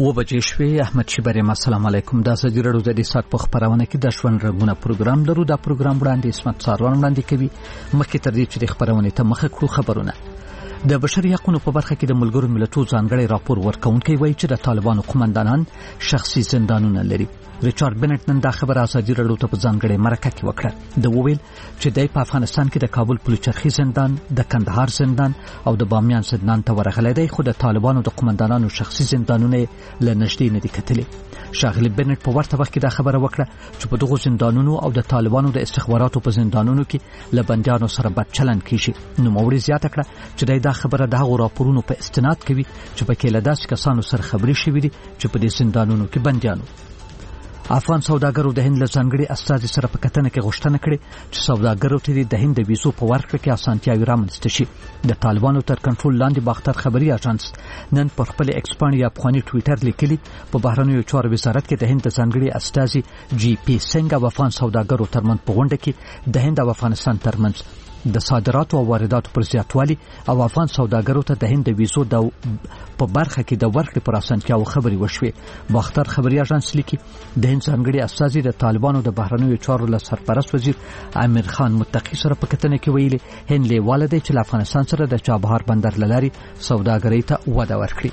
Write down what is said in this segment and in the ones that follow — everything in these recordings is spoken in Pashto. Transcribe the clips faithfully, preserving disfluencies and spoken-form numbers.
و بجې شوې. احمد شیبریم السلام علیکم. دا زه جوړو د دې سات په خبرونه کې د ژوند رنگونه پروګرام درو. دا پروګرام وړاندې اسمت ساروان وړاندې کوي. مخکې تر دې چې د خبرونه ته مخه کړو خبرونه. د بشري حقوقو په برخه کې د ملګرو ملتونو ځانګړي راپور ورکونکي وایي چې د طالبانو قومندانان شخصي زندانونه لري. ریچارډ بنټ نن دا خبره ازادي راډیو ته په ځانګړي مرکه کې وکړه. د وویل چې د افغانستان کې د کابل پلچرخي زندان، د کندهار زندان او د بامیان زندان ته ورغلی دی، خو د طالبانو د قومندانانو شخصي زندانونه له نږدې نه دي کتلي. شاغلی بنټ په ورته وخت کې دا خبره وکړه چې په دغو زندانونو او د طالبانو د استخباراتو په زندانونو کې له بندیانو سره بد چلند کیږي. نو موري زیاته کړه چې دا خبره د هغو راپورونو په استناد کوي چې په کې له داسې کسانو سره خبرې شوې دي چې په دې زندانونو کې بندیانو. افغان سوداګرو د هند له ځانګړي استازي سره په کتنه کې غوښتنه کړې چې سوداګرو ته د هند د ویزو په ورکړه کې اسانتیاوې رامنځته شي. د طالبانو تر کنټرول لاندې باختر خبري اژانس نن پر خپل ایکسپان یا افغاني ټوئیټر لیکلي په بهرنیو چارو وزارت کې د هند د ځانګړي استازي جی پی سنگ او افغان سوداګرو ترمنځ په غونډه کې د هند او افغانستان ترمنځ د صادراتو او وارداتو پر زیاتوالي او افغان سوداګرو ته د هند د ویزو د په برخه کې د ورکړې پر اسانتیاو خبري وشوي. باختر خبري اژانس لیکي د هند ځانګړي استازي د طالبانو د بهرنیو چارو له سرپرست وزیر امیر خان متقی سره په کتنه کې ویلي هند لیواله دی چې له افغانستان سره د چابهار بندر لاري سوداګرۍ ته وده ورکړي.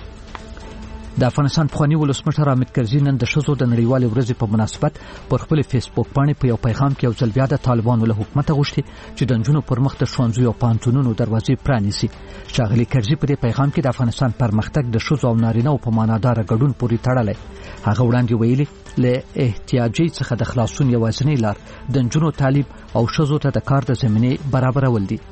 د افغانستان پخوانی ولسمشر حامد کرزي نن د ښځو د نړیوالې ورځې په مناسبت پر خپل فیسبوک باندې په یو پیغام کې یو ځل بیا د طالبانو له حکومت غوښتي چې د نجونو پر مخ د ښوونځیو او پوهنتونونو دروازې پرانیسي. ښاغلي کرزي په دې پیغام کې د افغانستان پرمختګ د ښځو او نارینه‌و په معناداره ګډون پورې تړلی. هغه وړاندې ویلي له احتیاجي څخه د خلاصون یوازینۍ لار د نجونو تعلیم او ښځو ته د کار د زمینې برابرول دي.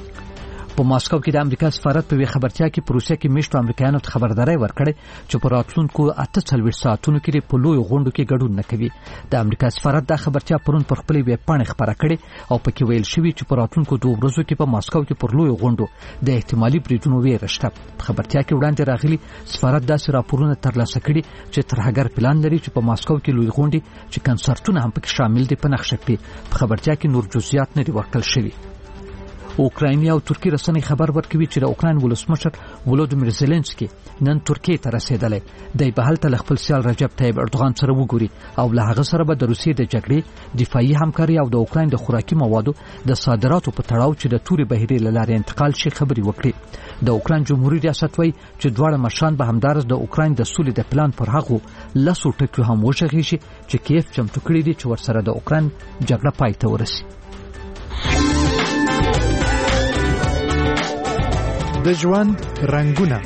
په ماسکو کې د امریکا سفارت په وی خبرتیا کې پروسه کې میشتو امریکایانو ته خبرداري ورکړې چې په راتلونکو اته څلوېښت ساعتونو کې په لوی غونډو کې ګډون نه کوي. د امریکا سفارت دا خبرتیا پرون پر خپل ویب پاڼه خبره کړې او پکې ویل شوی چې په راتلونکو دوه ورځو کې په ماسکو کې پر لوی غونډو د احتمالي بریدونو ویره شته. خبرتیا کې وړاندې راغلي سفارت داسې راپورونه ترلاسه کړي چې ترهګر پلان لري چې په ماسکو کې لوی غونډې چې کنسرتونه هم پکې شامل دي په نقشه کې. په خبرتیا کې نور جزئیات نه دي ورکړل شوي. اوکرایني او ترکی رسنۍ خبر ورکوي چې د اوکراین ولسمشر ولودیمیر زيلنسکي نن ترکیه ته رسیدلی دی. په هلته له خپل سیال رجب طیب اردوغان سره وګوري او له هغه سره به د روسیې د جګړې دفاعي همکاري او د اوکراین د خوراکي موادو د صادراتو په تړاو چې د توري بهیرې له لارې انتقال شي خبري وکړي. د اوکراین جمهوریت ریاست وایي چې دواړه مشران به همدارس د اوکراین د سولې د پلان پر هغو لسو ټکیو هم وشغېږي چې کیف چمتو کړي دي چې ورسره د اوکراین جګړه پای ته ورسي. د ژوند رنگونه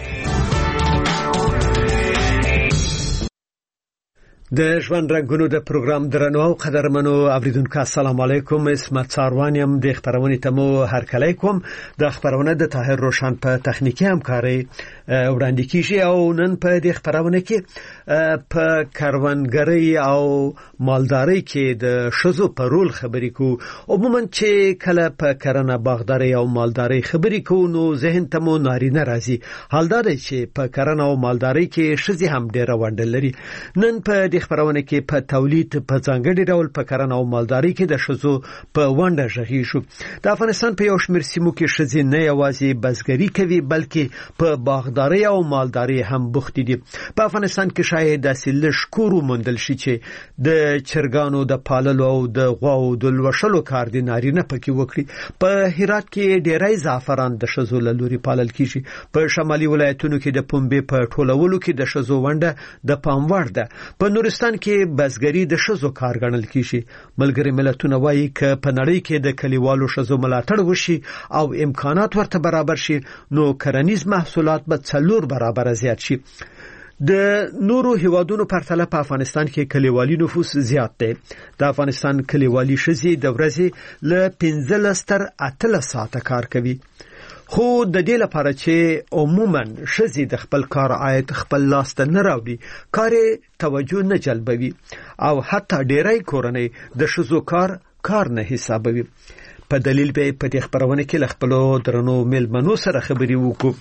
د ژوند رنگونو د پروګرام درنو او قدرمنو اوریدونکو السلام علیکم. اسمت ساروان یم. د خبرونه تمو هر کله کوم د خبرونه د طاهر روشن په تخنیکی همکاري وړاندې کیږي او نن په د خبرونه کې په کاروانګری او مالداري کې د شزو په رول خبرې کو. عموما چې کله په کرنه باغداري او مالداري خبرې کو نو ذهن ته مو نارینه راځي. حال دا دی چې په کرنه او مالداري کې شزي هم ډیره ونډه لري. نن په خبرونه کې په تولید په ځانګړي ډول په کرنه او مالداري کې د شزو په ونډه ژغي شو. د افغانستان په یو شمېر سیمو کې شزي نه یوازې بزګري کوي بلکې په باغداري او مالداري هم بوخت دي. په افغانستان کې شاید د سلشکورو مندل شي چې د چرګانو د پاللو او د غواو د لوشلو کار د نارینه پکې وکړي. په هرات کې ډېرای زعفران د شزو له لوري پالل کیږي. په شمالي ولایتونو کې د پنبې په ټولولو کې د شزو ونډه د پام وړ ده. په نورستان کې بزګري د شزو کار ګڼل کیږي. ملګری ملتونه وایي ک په نړۍ کې د کلیوالو شزو ملاتړ وشي او امکانات ورته برابر شي نو کرنیز محصولات به څلور برابر زیات شي. د نورو هیوادونو پرتله په افغانستان کې کلیوالي نفوس زیات دی. د افغانستان کلیوالي شزي د ورځې له پنځلس تر اتلس ساعته کار کوي. خو د دې لپاره چې عموما شزي د خپل کار عاید خپل لاس ته نه راوړي کار توجه نه جلبوي او حتی ډیری کورنۍ د شزو کار کار نه حسابوي. په دلیل به په دې خبرونه کې خپلو درنو ملمنو سره خبري وکړو.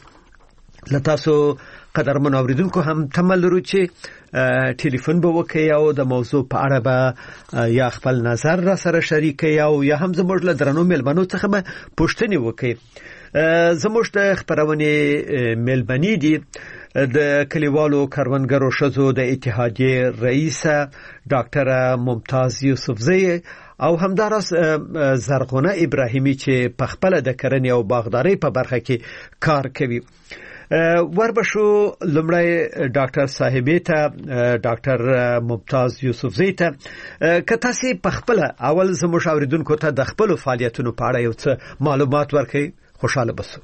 لتاسو قدرمن اوریدونکو هم تمل لرو چې ټلیفون به وکړئ او د موضوع په اړه به یا خپل نظر را سره شریک کړئ او یا هم زموږ له درنو ملمنو څخه به پوښتنه وکړئ. زموږ د خبرونه ملمنې دي د کلیوالو کروندګرو شذو د اتحادیې رئیس ډاکټر ممتاز یوسفزئی او همدارس زرغونه ابراهیمی چې په خپل د کرنې او باغداري په برخه کې کار کوي. وربشو لمړی ډاکټر صاحبې ته ډاکټر ممتاز یوسفزئی ته کته سي په خپل اول زموږ اوریدونکو ته د خپل فعالیتونو په اړه یو څه معلومات ورکړي خوشاله بسو.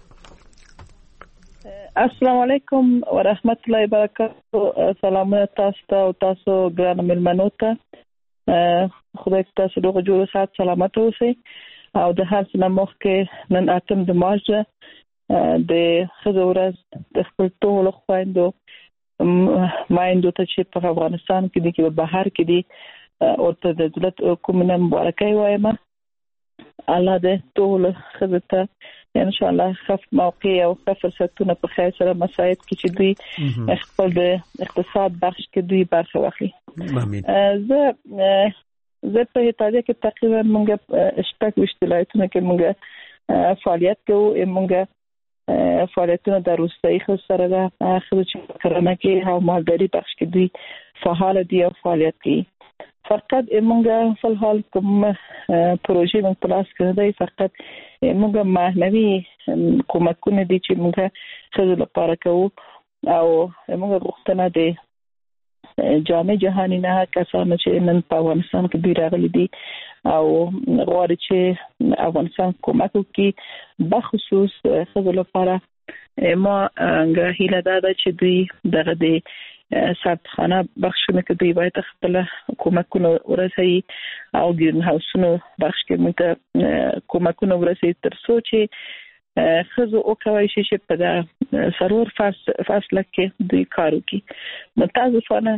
السلام علیکم ورحمت الله وبرکاته. سلام تاسو ته او تاسو ګران ملمنو ته. خدای تاسو له جوړ سات سلامت اوسئ او د هر څه مخکې نن اتم د مارچ د خزورز د خپل ټولو خويندو مایندو ته چې په افغانستان کې دي کې په بهر کې دي او ته د دولت کومه مبارکي وایم. الله دې ټول خزته ان شاء الله خف موقع او خف فرصتونه په خیر سره مساعد کې چې دوی خپل د اقتصاد بخش کې دوی برخه واخلي. زه زه په هټاده کې تقریبا موږ شپږ وشتلایتونه کې موږ فعالیت کوو. موږ فعالیتونه د روسي خو سره د اخر چې کرنه کې او مالداري بخش کې دوی فعال دي او فعالیت کوي. فقط موږ په حال کوم پروژې موږ پلاس کړی دی. فقط موږ معنوي کومکونه دي چې موږ خزو لپاره کوو او موږ غوښتنه دي جامع جهانی نه کسانو چې نن په افغانستان کې دوی راغلي دي او غواړي چې افغانستان کومک وکړي بخصوص خزو لپاره. ما غواړم دا چې دوی دغه د ساتخانه بخښونه کې دوی باید خپل کومکونه ورسوي او ګرین هاوسونو بخش کې موږ کومکونه ورسوي تر څو چې خزو او کوي چې په د سرور فاصله کې دوی کار وکړي. متاسفانه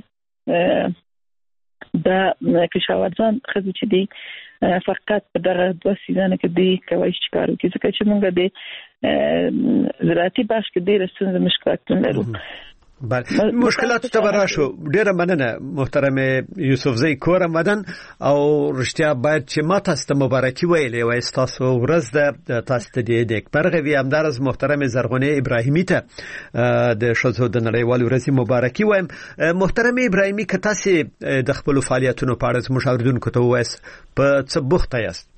دا کشاورزان خزو چې دی فقط په دغه دوه سیزنه کې دی کوي چې کار وکړي ځکه چې موږ د زراعتي بخش کې ډېر ستونزې مشکلات لرو. بله مشکلات ته براشو. ډیره مننه محترم یوسفزئی کور مدن او رښتیا باید چې ما تاسو ته مبارکي ویلې وای تاسو ورځ د تاسو ته د اکبر غوي همدارز محترم زرغونه ابراهیمی ته د شذو د نړیوال ورځ مبارکي وایم. محترم ابراهیمی که تاسو د خپل فعالیتونو په اړه زموږ اوریدونکو ته وایي په څه بوخته یاست؟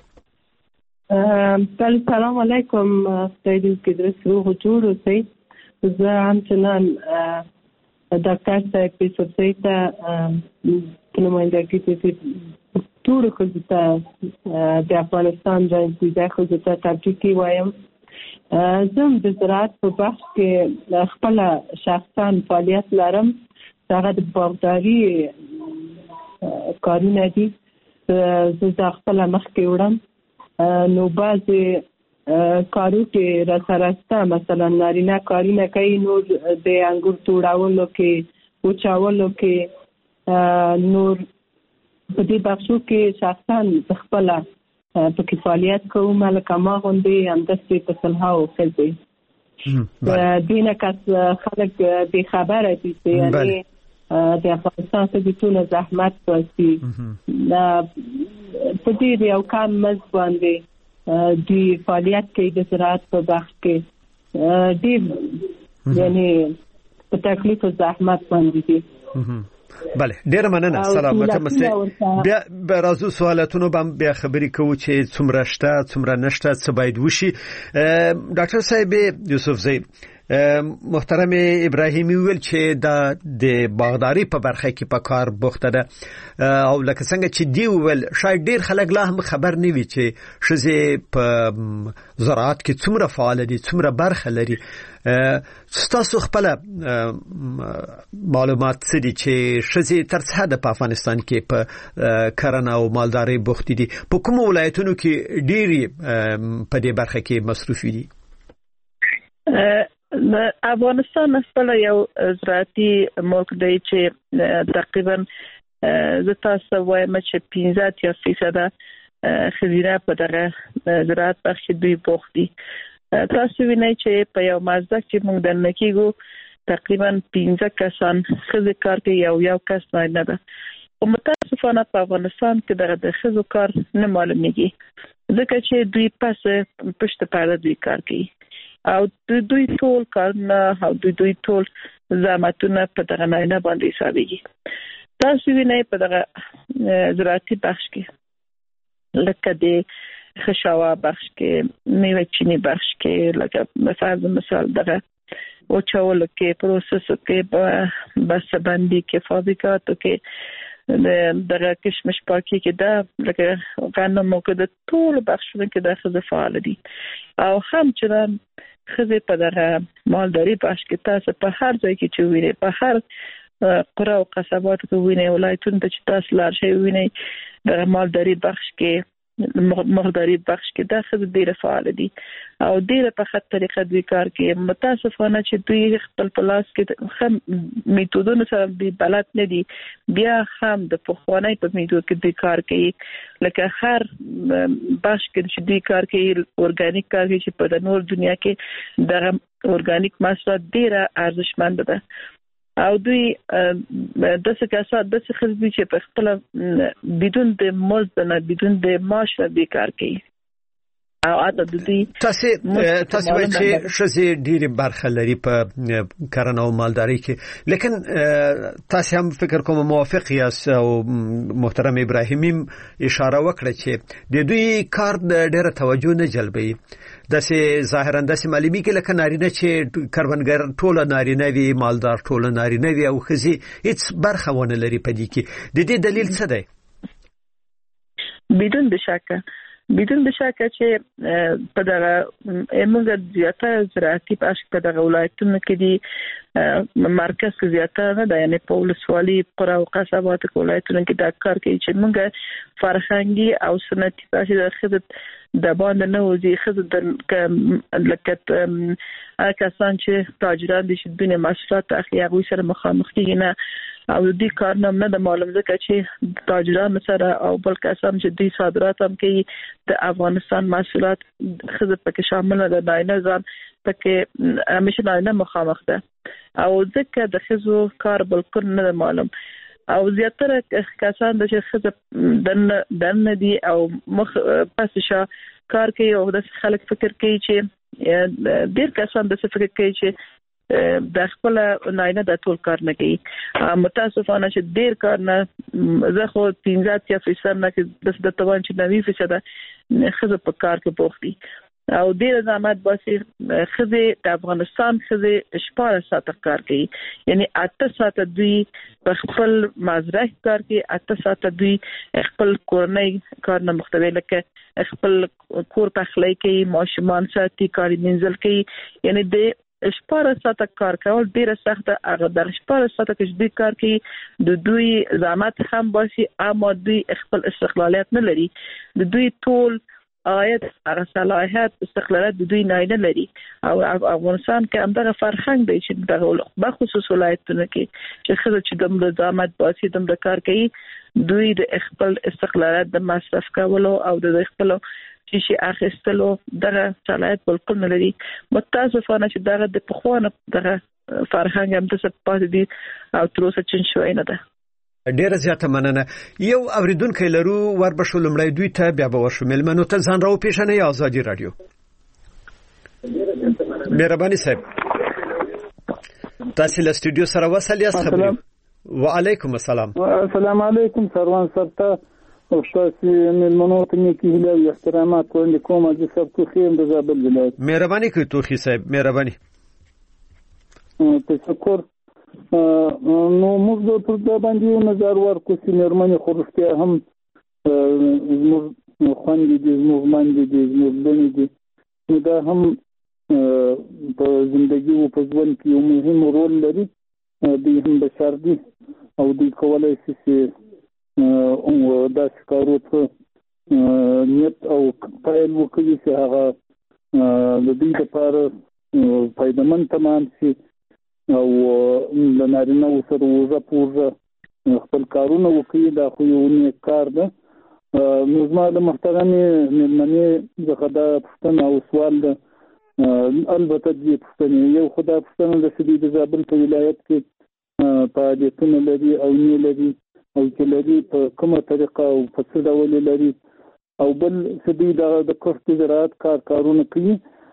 سلام علیکم. خدای دې کې درس روغ جوړ اوسئ. زه همچنان ډاکټر صاحب یوسفزئی ته په نمایندګۍ کې ټول خلکو ته د افغانستان جنګي خلکو ته تبریک وایم. زه د زراعت په بخش کې خپل شخصا فعالیت لرم. هغه د باغداري کارونه دي. زه د خپل مخ کې وړم نو بعضې کارو کې را سره ستا مثلا نارینه کارونه کوي نور د انګور توړاولو کې وچاولو کې نور په دې بخشو کې شخصا خپل په کې فعالیت کوم. لکه ما غوندې همداسې په سلهاو ښځې د دې نه کس خلک بې خبره دي چې یعنې د افغانستان ښځې ټوله زحمت باسي په دې یو کم مزد باندې دی فعالیت کوي د زراعت په بخش کې ډېر یعنی په تکلیف او زحمت باندې دي. بله ډېر مننه. سلامت مسئ. بیا به راځو سوالاتونو باندې بیا خبرې کوو چې څومره شته څومره نشته څه باید وشي. ډاکټر صاحب یوسفزئی محترم ابراهیمی ویل چې د د باغداري په برخه کې په کار بوخته ده او لکه څنګه چې دی ویل شاید ډیر خلک لا هم خبر نه وي چې شزه په زراعت کې څومره فعال دي څومره برخه لري. تاسو خپل معلومات څه دي چې شزه تر څه د افغانستان کې په کرنه او مالداري بوخت دي؟ په کوم ولایتونو کې ډیری په دې برخه کې مصروف دي؟ افغانستان خپل یو زراعتي ملک دی چې تقریبا زه تاسو وایم چې پنځه یا فیصد خزینه په دغه زراعت بخش دوی بوخت دي. تاسو وینئ چې په یو مازدک چې موږ د نکیګو تقریبا پنځه کسان خزې کار کوي یو یو کس نه ده. او متاسفانه په افغانستان کې دغه د خزو کار نه معلومیږي ځکه چې دوی پس پشت پرده دوی کار کوي. او دوی ټول کارونه او دوی ټول زحمتونه په دغه نارینه باندې حسابيږي. تاسو وینئ په دغه زراعتي بخش کې لکه د خشاوا بخش کې میوه چینی بخش کې لکه مثلا مثال دغه او چاول کې پروسس کې بس باندې کې فابریکاتو کې دغه کشمش پاکي کې دا لکه غنم او د ټول بخشونه کې د خزه فعال دي او هم چې خزه په دغه مالداري بخش کې تاسو په هر ځای کې چې وینئ په هر قرى او قصبات کې وینئ ولایتونو ته چې تاسو لار شي وینئ د مالداري بخش کې مالداري بخش کې د خزه ډیره فعال دي او ډیره په خاطر طریقه دوی کار کوي. متاسفانه چې دوی خپل پلاس کې هم میتودونو سره دی بلد نه دي بیا هم د پخوانی په میتود کې دوی کار کوي لکه هر بخش کې چې دوی کار کوي اورګانیک کار کوي چې په نور دنیا کې د اورګانیک محصولات ډیره ارزښتمن ده او دوی د څه کسات د څه خلک چې په خپل بدون د مزد نه بدون د معاش د کار کوي او اته د دې تاسو تاسو چې شزي ډیره برخه لري په کرنه او مالداري کې لیکن تاسو هم فکر کوم موافق یاست او محترم ابراهیمی اشاره وکړه چې د دوی کار ډیره توجه نه جلبوي داسې ظاهرا داسې معلومي کې لکه نارینه چې کروندګر ټول نارینه وي مالدار ټول نارینه وي او خزي هیڅ برخه ونه لري په دې کې د دې دلیل څه دی؟ بدون بشکه بدون بشکه چې په دغه موږ زیاته زراعتي بخش په دغه ولایتونو کې دي مرکز کې زیاته نه ده یعنی په ولسوالۍ قرى او قصبات کې ولایتونو کې دا کار کوي چې موږ فرهنګي او سنتي بخش د خدمت د باندې نه وځي خدمت لکه کسان چې تاجران دي چې دونه مسئولیت اخلي هغه سره مخامخ کیږي نه او دې کار نه د معلوم ځکه چې تاجران سره او بل کسان چې دوی صادرات هم کوي د افغانستان مسئولیت خدمت پکې شامل ده داینه ځان پکې همیشه نه مخامخ ده او ځکه د خزو کار بالکل نه معلوم او زیاتره کسان د خزه دن دن دي او مخ پسشه کار کوي او د خلک فکر کوي چې ډیر کسان د فکر کوي چې د خپل ناینه د ټول کار نه کوي متاسفانه چې ډیر کار نه زه خو پنځه فیصد نه کې د توان چې نوي فیصد خزه په کار کې بوختي او ډیر زحمت باسي خزه د افغانستان خزه شپږ ساعت کار کوي یعنی اته ساعت دوی په خپل مزرعه کار کوي اته ساعت دوی خپل کورنۍ کار نه مختوي لکه خپل کور پخلی کوي ماشومان ساتي کاري منزل کوي یعنی د شپږ ساعت کار کول ډیر سخت هغه د شپږ ساعت کې دوی کار کوي د دوی زحمت هم باسي اما دوی خپل استقلالیت نه لري د دوی ټول آیت هغه صلاحیت استقلالیت د دوی نه لري او افغانستان کې همدغه فرهنګ دی چې دغه بخصوص ولایتونه کې چې خزه چې د زحمت باسي د کار کوي دوی د خپل استقلالیت د مصرف کولو او د خپل شي اخیستلو دغه صلاحیت بالکل نه لري متاسفانه چې دغه د پخوانه دغه فرهنګ هم د سپاس دي او تر اوسه چې شوی نه ده ډیره زیاته مننه یو اوریدونکو لرو وربشو لمړی دوی ته بیا به ورشو ملمنو ته ځان راو پیښنه آزادي رادیو مهرباني صاحب تاسو له استودیو سره وصل یاست وعلیکم السلام السلام علیکم سروان سرته او تاسو ملمنو ته نیکی هیله او احترامات وړاندې کوم چې سب تو خیم د زابل ولایت مهرباني کوي توخی صاحب مهرباني تشکر نو موږ د پر باندې نظر ورکو چې نرمنه خورشته هم موږ خوندې دي موږ باندې دي موږ باندې دي دا هم په ژوندۍ او په ژوند کې یو مهم رول لري دوی هم بشر دي او دوی کولای شي چې او دا کارو ته نیت او پایل وکړي چې هغه د دې لپاره فائدمن تمام شي او د نارینه سره وزه پوزه خپل کارونه وکړي دا خو یو نیک کار ده نو زما د محترمې مېلمنې څخه دا پوښتنه او سوال ده البته دې پوښتنې یو خو دا پوښتنه ده چې د زابل په ولایت کې فعالیتونه لري او نه لري او چې لري په کومه طریقه او په څه ډول لري او بل څه دی د کښت زراعت کار کارونه کوي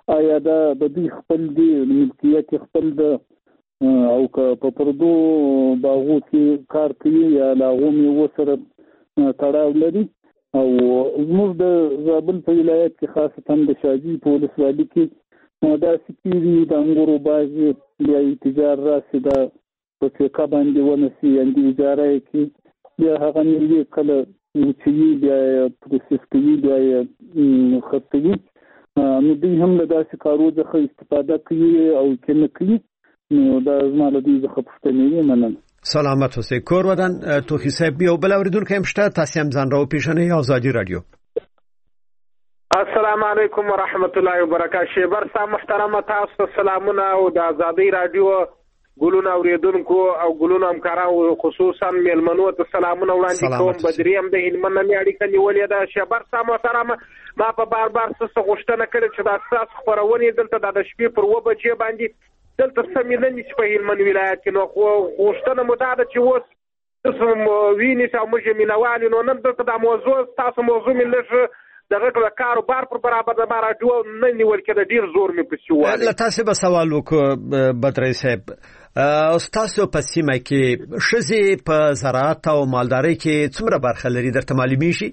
آیا دا د دې خپل دی ملکیت خپل د او په پردو باغو کې کار کوي یا لاغو میوه سره تړاو لري. او زموږ د زابل په ولایت کې خاصتا د شاجوی په ولسوالۍ کې دا سکیری د انګورو بازي بیا تجارت راسي دا په څه باندې ونسي اندي اجاره کې بیا هغه نیلي کله چې بیا پروسس کوي بیا خطوي نو دوی هم له داسې کارو څخه استفاده کوي او کنه کوي. نو دا زموږ د دې څخه پوښتنه منم. سلامت اوسئ. کور ودان توخی صاحب یو بل اوریدونکو هم شته، تاسو هم ځان راو پیژنئ. آزادی رادیو. السلام علیکم ورحمت الله وبرکاته. شیبر صاحب محترم تاسو سلامونه او د آزادی رادیو ګلونه اوریدونکو او ګلونه همکارانو خصوصا میلمنو ته سلامونه وړاندې کوم. بدري هم د هلمند نه اړیکه نیولې ده. شیبر صاحب محترم ما په بار بار څه غوښتنه کړې چې د اساس خبرونه دلته د شپې پر و بجې باندې دلته سمې نه نشي په هلمند ولایت کې. نو غوښتنه مو دا ده چې اوس تاسو ویني چې موږ مینوالي نو نن دلته د موضوع تاسو موضوع مې لږ دغه د کاروبار پر برابر د راډیو نه نیول کېده. ډیر زور مې پسې وایي. تاسو به سوال وکړو بدري صاحب، تاسو په سیمه کې ښځې په زراعت او مالدارۍ کې څومره برخه لري درته معلومي شي؟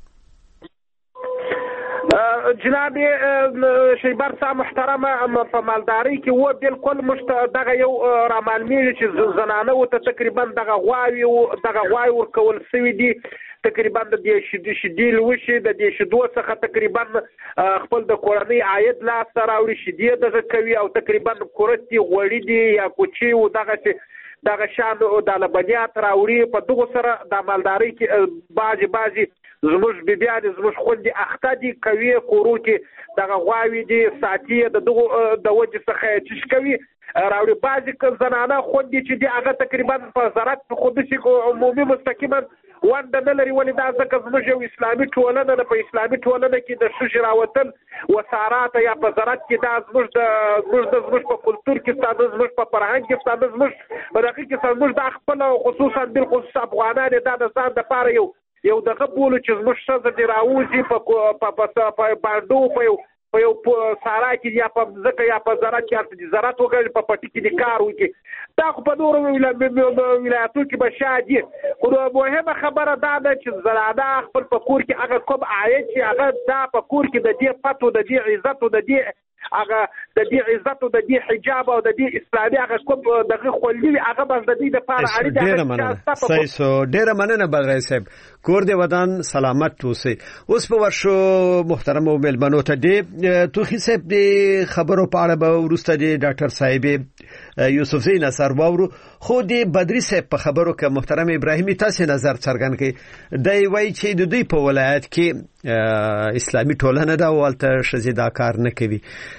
جناب شیبر صاحب محترم په مالدارۍ کې و بالکل مشت دغه یو را معلومیږي چې زنانه او ته تقریبا دغه غواوي او دغه غواوي ورکول سوي دي. تقریبا د دې شیدې شیدې لوشي د دې شیدو څخه تقریبا خپل د کورنۍ عاید لا سره راوړي. شیدې دغه کوي او تقریبا کورتي غوړي دي یا کوچي او دغه دغه شان او د لبنیات راوړي. په دغه سره د مالدارۍ کې بازي بازي زموږ بیا د زموږ خوندې اخته دي کوي کورو کې دغه غواوي دي ساتي د دغه د وجه څخه چش کوي راوړي. بعضې که زنانه خوندې چې دي هغه تقریبا په زراعت خو داسې عمومي مستقیما ونډه نه لري. ولې دا ځکه زموږ یو اسلامي ټولنه ده. په اسلامي ټولنه کې د ښځې راوتل وسارات یا په زراعت کې دا زموږ د زموږ د زموږ په کلتور کې ساده زموږ په فرهنګ کې ساده زموږ په دغه کې زموږ د خپل خصوصا بالخصوص افغانان دا د ځان دپاره یو یو دغه بولو چې زموږ ښځه دې راوځي په په باندو په یو په یو سارا کې یا په ځکه یا په زراعت کې د زراعت وکړي په پټي کې د کار وکړي. دا خو په نورو ولایتو کې به شادي. خو مهمه خبره دا ده چې زراعت خپل په کور کې هغه کوم عاید چې هغه دا په کور کې د دې پتو د دې عزت او د دې هغه د دې عزت او د دې حجاب او د دې اسلامي هغه کوم دغه خولي هغه بس د دې لپاره اړ دي. ډیره مننه سایسو ډیره مننه بدرای صاحب. کور دې ودان سلامت اوسئ. اوس په ورشو محترم او ملمنو ته دې توخی صاحب دې خبرو په اړه به ورسته دې ډاکټر صاحب یوسف زئی نصر باورو خو دې بدري صاحب په خبرو کې محترم ابراهیمي تاسو نظر څرګند کړي. دی وایي چې د دوی په ولایت کې اسلامي ټولنه دا ولته شزي دا کار نه کوي.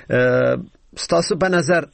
ستاسو په نظر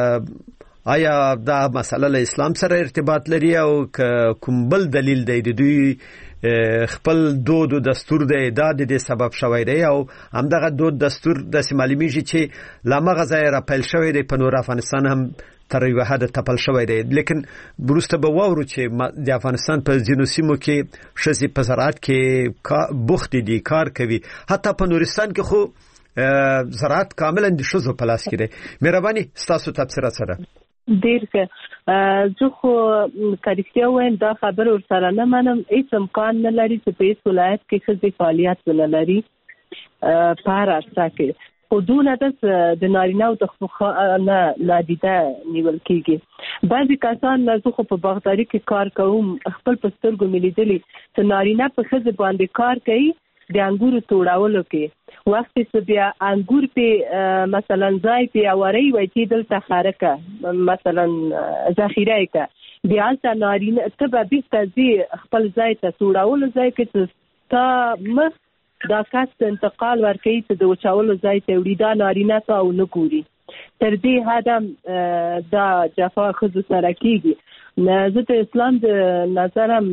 آیا دا مسله له اسلام سره ارتباط لري او کوم بل دلیل دی د دوی خپل دود او دستور د اعداد د سبب شوی دی او همدغه دود دستور د معلومیږي چې لامغه ځای را پیل شوی دی په نور افغانستان هم تر یو حد تپل شوی دی. لیکن بروسته به وورو چې د افغانستان په ځینو سیمو کې ښځې په زراعت کې بوخت دي کار کوي. حتی په نورستان کې خو زراعت کاملا د ښځو په لاس کې دی. مهرباني ستاسو تبصره سره ډیر ښه. زه خو کریکټیا وایم دا خبر ورسره نه منم. هیڅ امکان نه لري چې په هیڅ ولایت کې ښځې فعالیت ونه لري په هر عرصه کې. خو دونه د نارینه او د نه نادیده نیول کېږي. بعضې کسان زه خو په باغداري کې کار کوم خپل په سترګو مې لیدلي چې نارینه په ښځې باندې کار کوي د انګورو توړولو کې. وخت چې بیا انګور په مثلا ځای په اوري وای چې دلته خارکه مثلا ذخیره کې بیا ځا نارینه ته به بيستازي خپل ځای ته توړولو ځای کې ته مخ دا کاست انتقال ورکوي چې د وچاولو ځای ته وړي. دا نارینه ته او نه ګوري. تر دې حد دا جفا ښځو سره کېږي. زه د اسلام د نظرم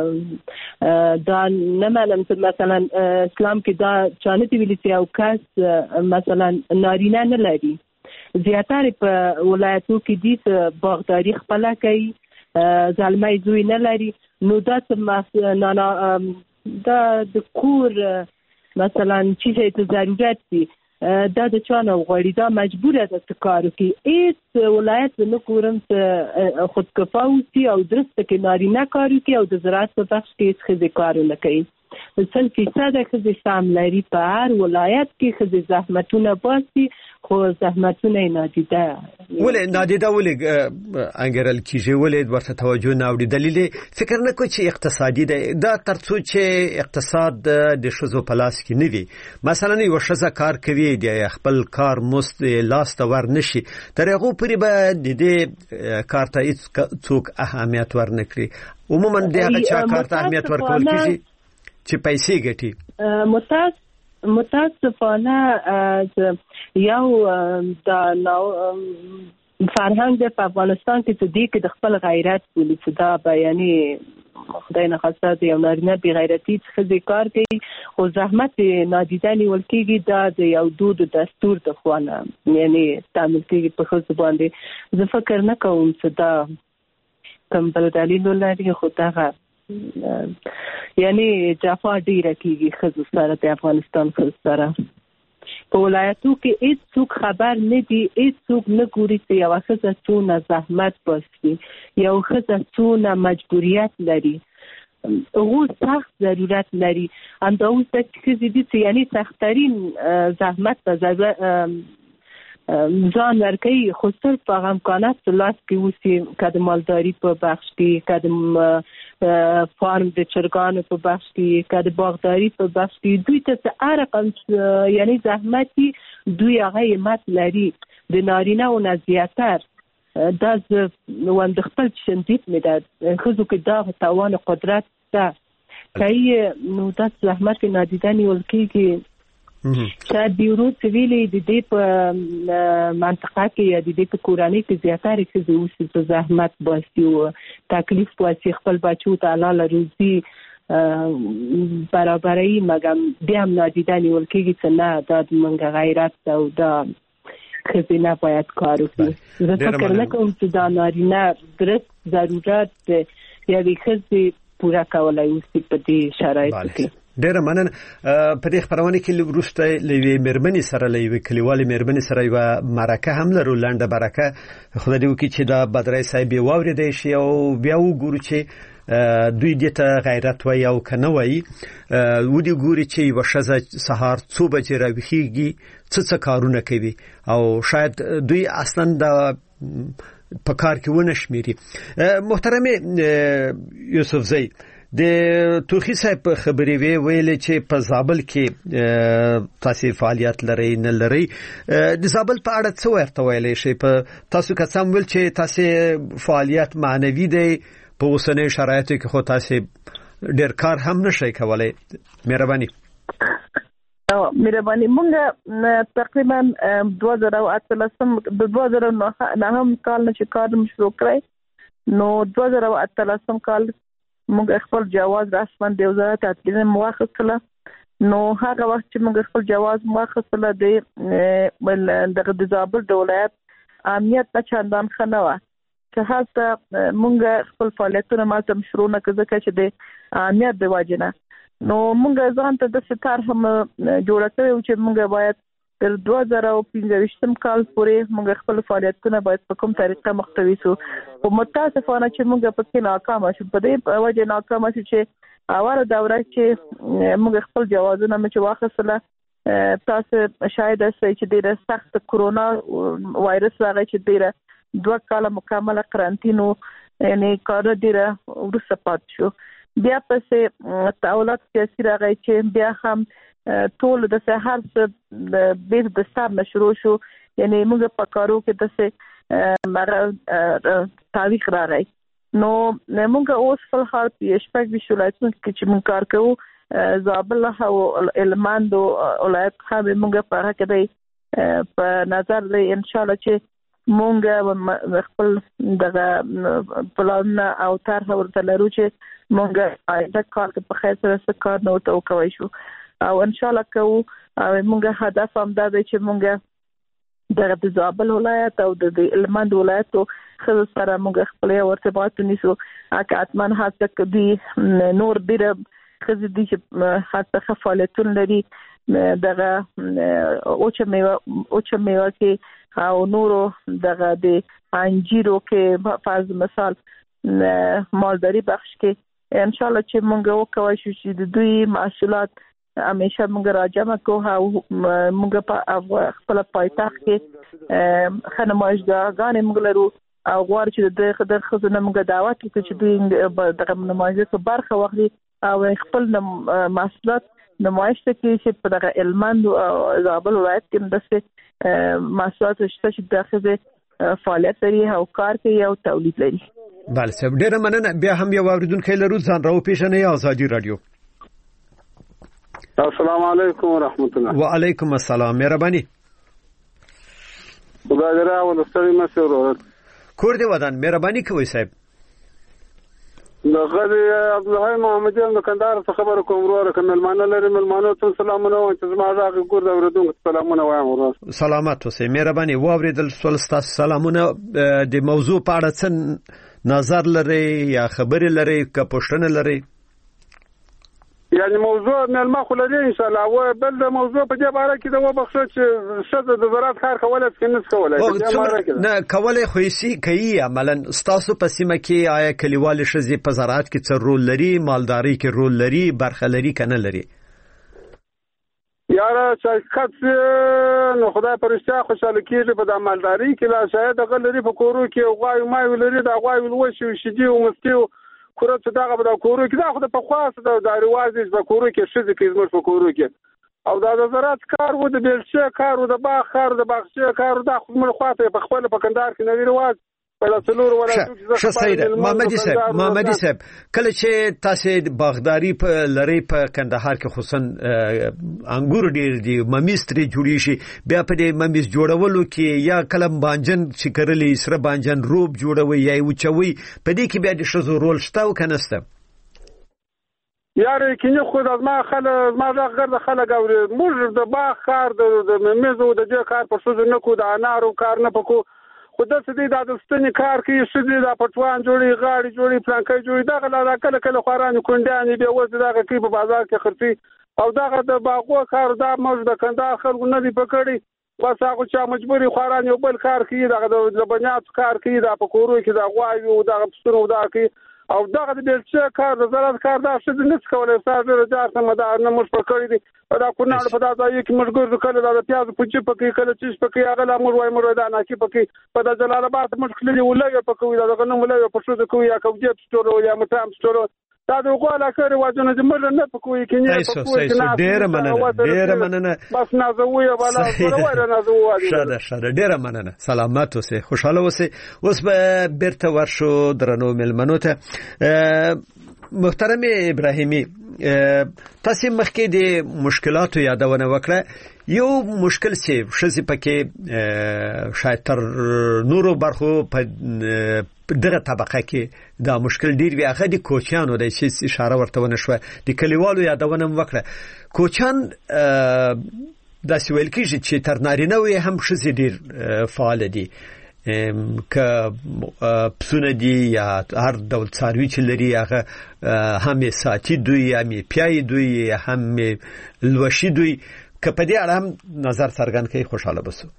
دا نه منم چې مثلا اسلام کې دا چانه دی ویلي چې یو کس مثلا نارینه نه لري. زیاتره په ولایتو کې دي چې باغداري خپله کوي زلمی زوی نه لري. نو دا چې دا د کور مثلا چې ته ضرورت دي دا د چانه غوړي دا مجبوره ده چې کار وکړي. هیڅ ولایت نه ګورم چې خودکفا اوسي او درسته کې نارینه کار وکړي او د زراعت په بخش کې هیڅ ښځې کار نه کوي. سل فیصده ښځې سهم لري په هر ولایت کې ښځې زحمتونه باسي خو زحمتونه یې نادیده. ولې نادیده ولې انګرل کیږي ولې ورته توجه نه وړي؟ دلیل فکر نه کوي چې اقتصادي ده دا ترڅو چې اقتصاد د ښځو په لاس کې نه وي. مثلا یو ښځه کار کوي د خپل کار مست لاس ته ور نشي تر هغه پورې به د دې کار ته هیڅ څوک اهمیت ورنکړي. عموما د هغه چا کار ته اهمیت ورکول کیږي چې پیسې ګټي. متاس متاسفانه یو د نو فرهنګ په افغانستان کې چې دی کې د خپل غیرت بولی چې دا بیانې خدای نه خواسته د یو نارینه بی غیرتی څخه کار کوي خو زحمت نادیده نیول کېږي دا د یو دود دستور د خوانه یعنی تعامل کېږي په خصوص باندې. زه فکر نه کوم چې دا کوم بل دلیل لري خو دا یعنی جفا ډیره کېږي ښځو سره د افغانستان ښځو سره. په ولایتو کې هیڅ څوک خبر نه دي، هیڅ څوک نه ګوري چې یو ښځه څونه زحمت باسي، یو ښځه څونه مجبوریت لري، هغه سخت ضرورت لري. همدا اوس د ښځې دي چې یعنی سختترین زحمت په ځان ورکوي خو صرف په هغه امکانات په لاس کې اوسي که د مالداري په بخش کې، که د فارم د چرګانو په بخش کې، که د باغداري په بخش کې. دوی ته څه هر رقم یعنی زحمتي دوی هغه همت لري د نارینه و نه زیاتر. دا د خپل شندید مې ده ښځو کې دا توان قدرت ده که یې نو دا زحمت نادیده نیول کېږي. شاید بیورو سویلی د دې په منطقه کې یا د دې په کورنۍ کې زیاتره ښځې اوسي چې زحمت باسي او تکلیف باسي خپل بچو ته حلاله روزي برابروي، مګر بیا هم نادیده نیول کېږي چې نه دا زموږ غیرت ده او دا ښځې نه باید کار وکړي. زه فکر نه کوم چې دا نارینه درست ضرورت یوې ښځې پوره کولی اوسي په دې شرایطو کې. ډیره مننه. په دې خبرونه کې وروسته لوي مېرمنې سره لوي کلیوالي مېرمنې سره یو مرکه هم لرو لنډه برکه خدای دې وکړي چې دا بدرای صاحب واورېدای شي او بیا وګورو چې دوی دې ته غیرت وایي او که نه وایي. ودې ګوري چې یوه ښځه سهار څو بجې راویښېږي څه څه کارونه کوي او شاید دوی اصلا د په کار کې ونه شمېري. محترم یوسف زی د توخی صاحب خبرې وی ویلې چې په زابل کې تاسو فعالیت لرئ نه لرئ. د زابل په اړه څه ورته ویلې شي؟ په تاسو که سم ول چې تاسو فعالیت معنوي دی په اوسنۍ شرایطو کې خو تاسو ډېر کار هم نشئ کولای. مهرباني او مهرباني مونږ تقریبا دوه زره اتلسم د دوه زره نهم کال نه چې کار شروع کړی نو دوه زره اتلسم کال موږ خپل جواز رسما د وزارت عدلیه مواخصله. نو هغه وخت چې موږ خپل جواز مواخصله د دغه د زابل د ولایت امنیت نه چندان ښه نه وه چې هلته موږ خپل فعالیتونه ماته شروع نه کړه ځکه چې د امنیت د وجې نه. نو موږ ځان ته داسې طرح هم جوړه کړې وه چې موږ باید تر دوه زره پنځه ویشتم کال پورې موږ خپل فعالیتونه باید په کوم طریقه مختوي سو. خو متاسفانه چې موږ پکې ناکامه شو. په دې وجه ناکامه شو چې اوله دوره چې موږ خپل جوازونه مې چې واخیستله تاسو شاید اسئ چې ډیره سخت کورونا وایرس راغی چې ډیره دوه کاله مکمله قرنطینو یعنی کار ډیره وروسته پات شو. بیا پسې تاولات سیاسي راغی چې بیا هم ټول د سحر څخه بیس د سر نشرو شو یعنی موږ په کارو کې د مر تاریخ راغی. نو موږ اوس په حال په شپږ ویشت ولایتونو کې چې موږ کار کوو زابل او هلمند ولایت هم موږ په هغه کې په نظر دی ان شاء الله چې موږ خپل دغه پلان او طرح ورته لرو چې موږ آینده کار په خیر سره کار نه وته کوي شو او ان شاء الله کوو. او موږ هدف هم دا دی چې موږ د زابل ولایت او د هلمند ولایت خو سره موږ خپل ارتباط ونیسو. اګه اتمن هڅه کوي نور ډیره خزې دي چې حتی فعالیتونه لري دغه اوچ میوه اوچ میوه کې او نورو دغه د انجیرو کې فرض مثال مالداري بخش کې ان شاء الله چې موږ وکوي شو چې د دوی محصولات همیشه موږ راجمه کوو او موږ په خپل پایتخت کې خنمایشګاهان موږ لرو او غواړو چې د خدای خزانه موږ دعوت وکړو چې دوی دغه نمایش په برخه واخلي او خپل محصولات نمایش کې چې په دغه علمند او زابل ولایت کې د محصولات شته چې دغه فعالیت لري او کار کوي او تولید لري. بله صاحب ډیره مننه. بیا هم یو اوریدونکی لرو ځان راو پیژنئ آزادي رادیو. السلام علیکم ورحمت الله. وعلیکم السلام. مهرباني. خدای دې راوړي ستړي مشه ورور. کور دې ودان مهرباني کوي صاحب. دغه عبدالله محمد یم د کندهار څخه خبر کوم ورور کوم ملمانه لري ملمانه ته سلامونه وایم چې زما راغی ګور دا ورودونکو سلامونه وایم ورور. سلامات اوسئ مهرباني. واوریدل سول ستاسو سلامونه. د موضوع په اړه څه نظر لري یا خبرې لري که پوښتنه لري؟ یعنی موضوع ملما خو لري ان شاء الله. او بل د موضوع په دې باره کې دا و بخښه چې شته د زراعت کار کولای چې نه کولای چې نه کولای خو یې کوي عملاً. ستاسو په سیمه کې آیا کلیوال شزي په زراعت کې څه رول لري، مالداري کې رول لري، برخه لري کنه لري؟ یاره چې نو خدای پرشتیا خوشاله کیږي په د مالداري کې لا شاید غلري په کورو کې غواوی مای لري دا غواوی لوشي شدي او مستیو کورو ته دغه په کورو کې دا خو د پخواست د داروازې په کورو کې شذ کې زموږ په کورو کې او دا د زراعت کار و د بیلچه کار و د باغ کار د باغچه کار دا خو موږ خواته په خپل په کندهار کې نوی رواج په څلور ولا څه سید محمدي صاحب محمدي صاحب کله چې تاسو باغداري په لری په کندهار کې خصوصا انګور ډیر دي ممیستري جوړی شي بیا په دې ممیز جوړولو کې یا کلم بانجن چې کړلې سره بانجن روب جوړوي یا وچوي په دې کې بیا د شزو رول شته او کنهسته یاره کینه خود از ما خل ما راغره خلک او موږ د باغ کار د ممیزو د دې کار په څه نه کو د انارو کار نه پکو خو د څه دی د دستنی کار کوي څه دی د پټوان جوړي غاړي جوړي پلانکې جوړي دا غلا کله کله خورانه کونډانې به وځي دا کوي په بازار کې خرڅي او دا د باغو کار دا موږ د کندهار خلکو نه دی پکړي بس هغه چې مجبوري خورانه یو بل کار کوي دا د لبنیات کار کوي دا په کورو کې دا غواوي او دا پسونو دا کوي او دغه د بیلچه کار د زراعت کار دا څه نه کولای ساده د سم دا نه مش پکړی دي دا کو نه په دا ځای کې موږ ګورو کله دا پیاز پچې پکې کله چې پکې هغه لا موږ وای موږ دا نه کې پکې په د جلال آباد موږ کلی ولې پکې دا غنم ولې په څه د کوی یا کوجه سټور یا متام سټور دا د غواله کړي واجونه چې موږ نه پکې کې نه پکې کې نه ډېر مننه ډېر مننه بس نازوي ولا ورور نازوي شاده شاده ډېر مننه سلامات اوسه خوشاله اوسه اوس به برته ورشو درنو ملمنو ته محترم ابراهیمی تاسو مخکې د مشکلاتو یادونه وکړه یو مشکل چې شزي پکې شاید تر نورو برخو په دغه طبقه کې دا مشکل ډیر وی هغه د کوچانو د چې اشاره ورته ونه شو د کلیوالو یادونه وکړه کوچان د سویل کې چې تر نارینه وي هم شزي ډیر فعال دي که پسونه دي یا هر ډول څاروي چې لري هغه هم ساتي دوی هم پیای دوی هم لوشي دوی که په دې اړه هم نظر څرګند کړي خوشاله بسو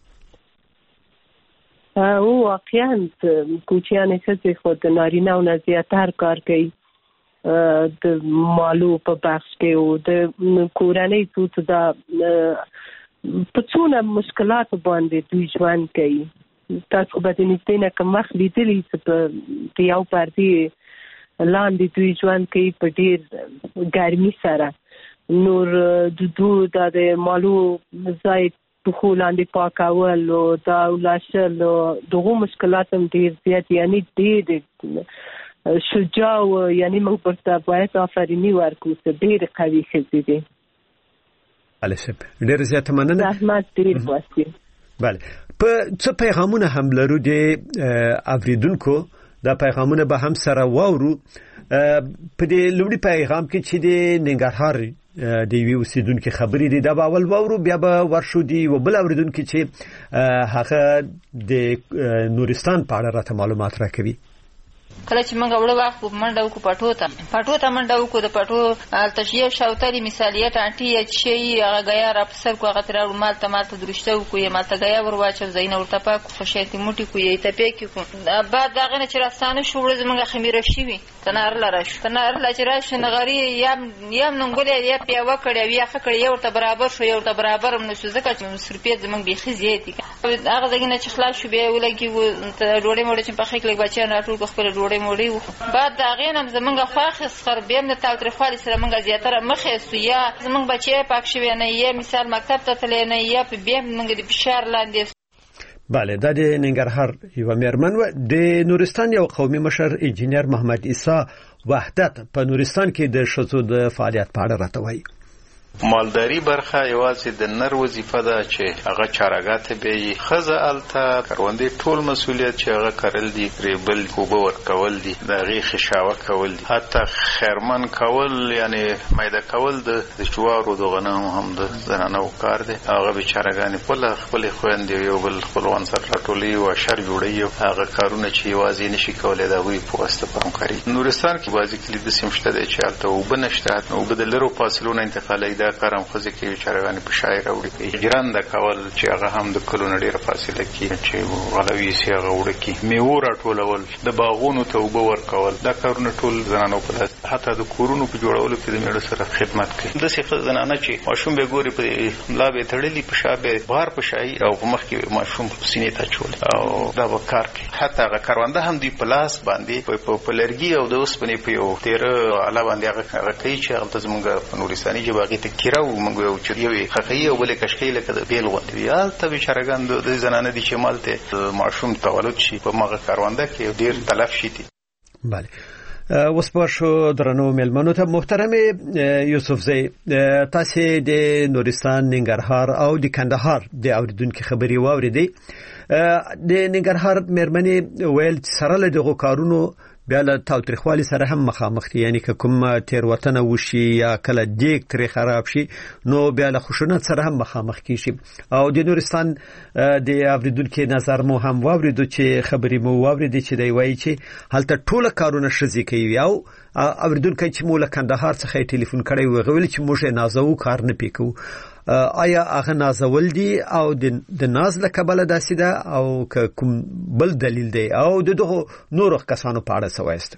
او واقعا کوچیان چې خود نارینه او زیاتر کار کوي د مالو په بخش کې او د کورنۍ توت دا په څونه مشکلات باندې دوی ژوند کوي تاسو به د نږدې نه کوم وخت لیدلی چې په یو پارتي لاندې دوی ژوند کوي په ډېر ګرمي سره نور د دوی د مالو ځای په خولاندې پاکول او دا ولاشل دغه مشکلات هم ډېر زیات یعنی ډېر شجاع یعنی موږ پرته باید آفرینی ورکو چې ډېر قوي ښځې دي. بله صاحب ډېر زیات مننه زحمت ډېر باسي. بله په څه پیغامونه هم لرو د اوریدونکو دا پیغامونه به هم سره واورو په دې لومړي پیغام کې چې د ننګرهار د وی اوسیدونکو خبرې دي دا به اول واورو بیا به ورشو دی و بل اوریدونکو چې هغه د نورستان په اړه راته معلومات راکوي. کله چې موږ وړو وخت منډه وکړو پټو ته پټو ته منډه وکړو د پټو تشیه شاوتلی مثالیت انټي اچ شي هغه غیا را پسر کو هغه تر مال ته مال ته درشته وکړو مال ته غیا ور واچو زین ورته پاک خوشیت موټي کوی ته پېکی کو بعد دغه نه چې راستانه شو ورځ موږ خمیره شي وي تنار لراش تنار لچراش نغری یم یم ننګولې یا په وکړې یا خکړې یو ته برابر شو یو ته برابر نو څه ځکه چې مصرفیت زمونږ به خزيتي هغه ځګنه چې خلاص شو به ولګي ډوړې موړې چې په خکلې بچیان راټول خپل ډوړې موړې بعد دا غینم زمونږ خواخ خر به نه تاو ترخوالي سره موږ زیاتره مخې سو یا زمونږ بچي پاک شوی نه یا مثال مکتب ته تللی نه یا په به موږ د فشار لاندې. بله دا د ننګرهار یو میرمن و د نورستان یو قومي مشر انجینر محمد عیسی وحدت په نورستان کې د شذو د فعالیت په اړه راته وایي. مالداري برخه یوازې د نر وظیفه ده چې هغه چارهګاه به خزه الته کروندې ټول مسولیت چې هغه کړل دي ریبل کوبه ور کول دي دغه خشاوه کول دي حتی خیرمن کول یعنی مایده کول د جوارو د غنمو هم د زنانو کار دی هغه به چارهګانی په خپل خويندې یو بل خپلوان سره راټولي او شر جوړي هغه کارونه چې یوازې نشي کولای دا وی په واسطه همکاري نورستان کې بازي کلی د سیمشته د چالته او بنشته او بدلرو فاصلونه انتقالي دا کارم خزه کې چارهګانی په شاعر وړي اجران د کول چې هغه هم د کلونو ډیره فاصله کې چې غلوي سي هغه وړي میوه راټولول د باغونو ته وبو ور کول دا کارونه ټول زنانو په لاس حتی د کورونو په جوړولو کې د میړه سره خدمت کوي د څه زنانه چې ماشوم به ګوري په لا به تړلې په شابه بهر په شای او په مخ کې ماشوم سینې ته چول او دا به کار کوي حتی هغه کارونده هم دی پلاس باندې په پلرګي او د اوسپنې په یو تیر علاوه باندې هغه کوي چې هغه زمونږ په نورستاني جباغي ته کیراو موږ یو چریوي خخې او بل کشکې لکه د بیل غوندي البته بشرګان د زنانه دي چې مالته ماشوم تولد شي په مغه کارونده کې ډیر تلف شي. بله اوس په شو درنو ملمنو ته محترم یوسف زئی تاسو د نورستان ننګرهار او د کندهار د اوریدونکو خبري واوریدي د ننګرهار مېرمنې ویل سره له دغه کارونو بیا له تاوتریخوالي سره هم مخامخ دي یعنی که کوم تیروتنه وشي یا کله دیګ ترې خراب شي نو بیا له خشونت سره هم مخامخ کیږي او د نورستان د اوریدونکو نظر مو هم واوریدو چې خبري مو واوریدي چې دی وایي چې هلته ټول کارونه شزي کوي او اوریدونکو چې مو له کندهار څخه ټلیفون کړی و غوښتل چې موږ نازو کار نه پکو آیا هغه نازول دي او د ناز له کبله داسې ده او کوم بل دلیل دی او دغه نور کسانو په اړه سوایست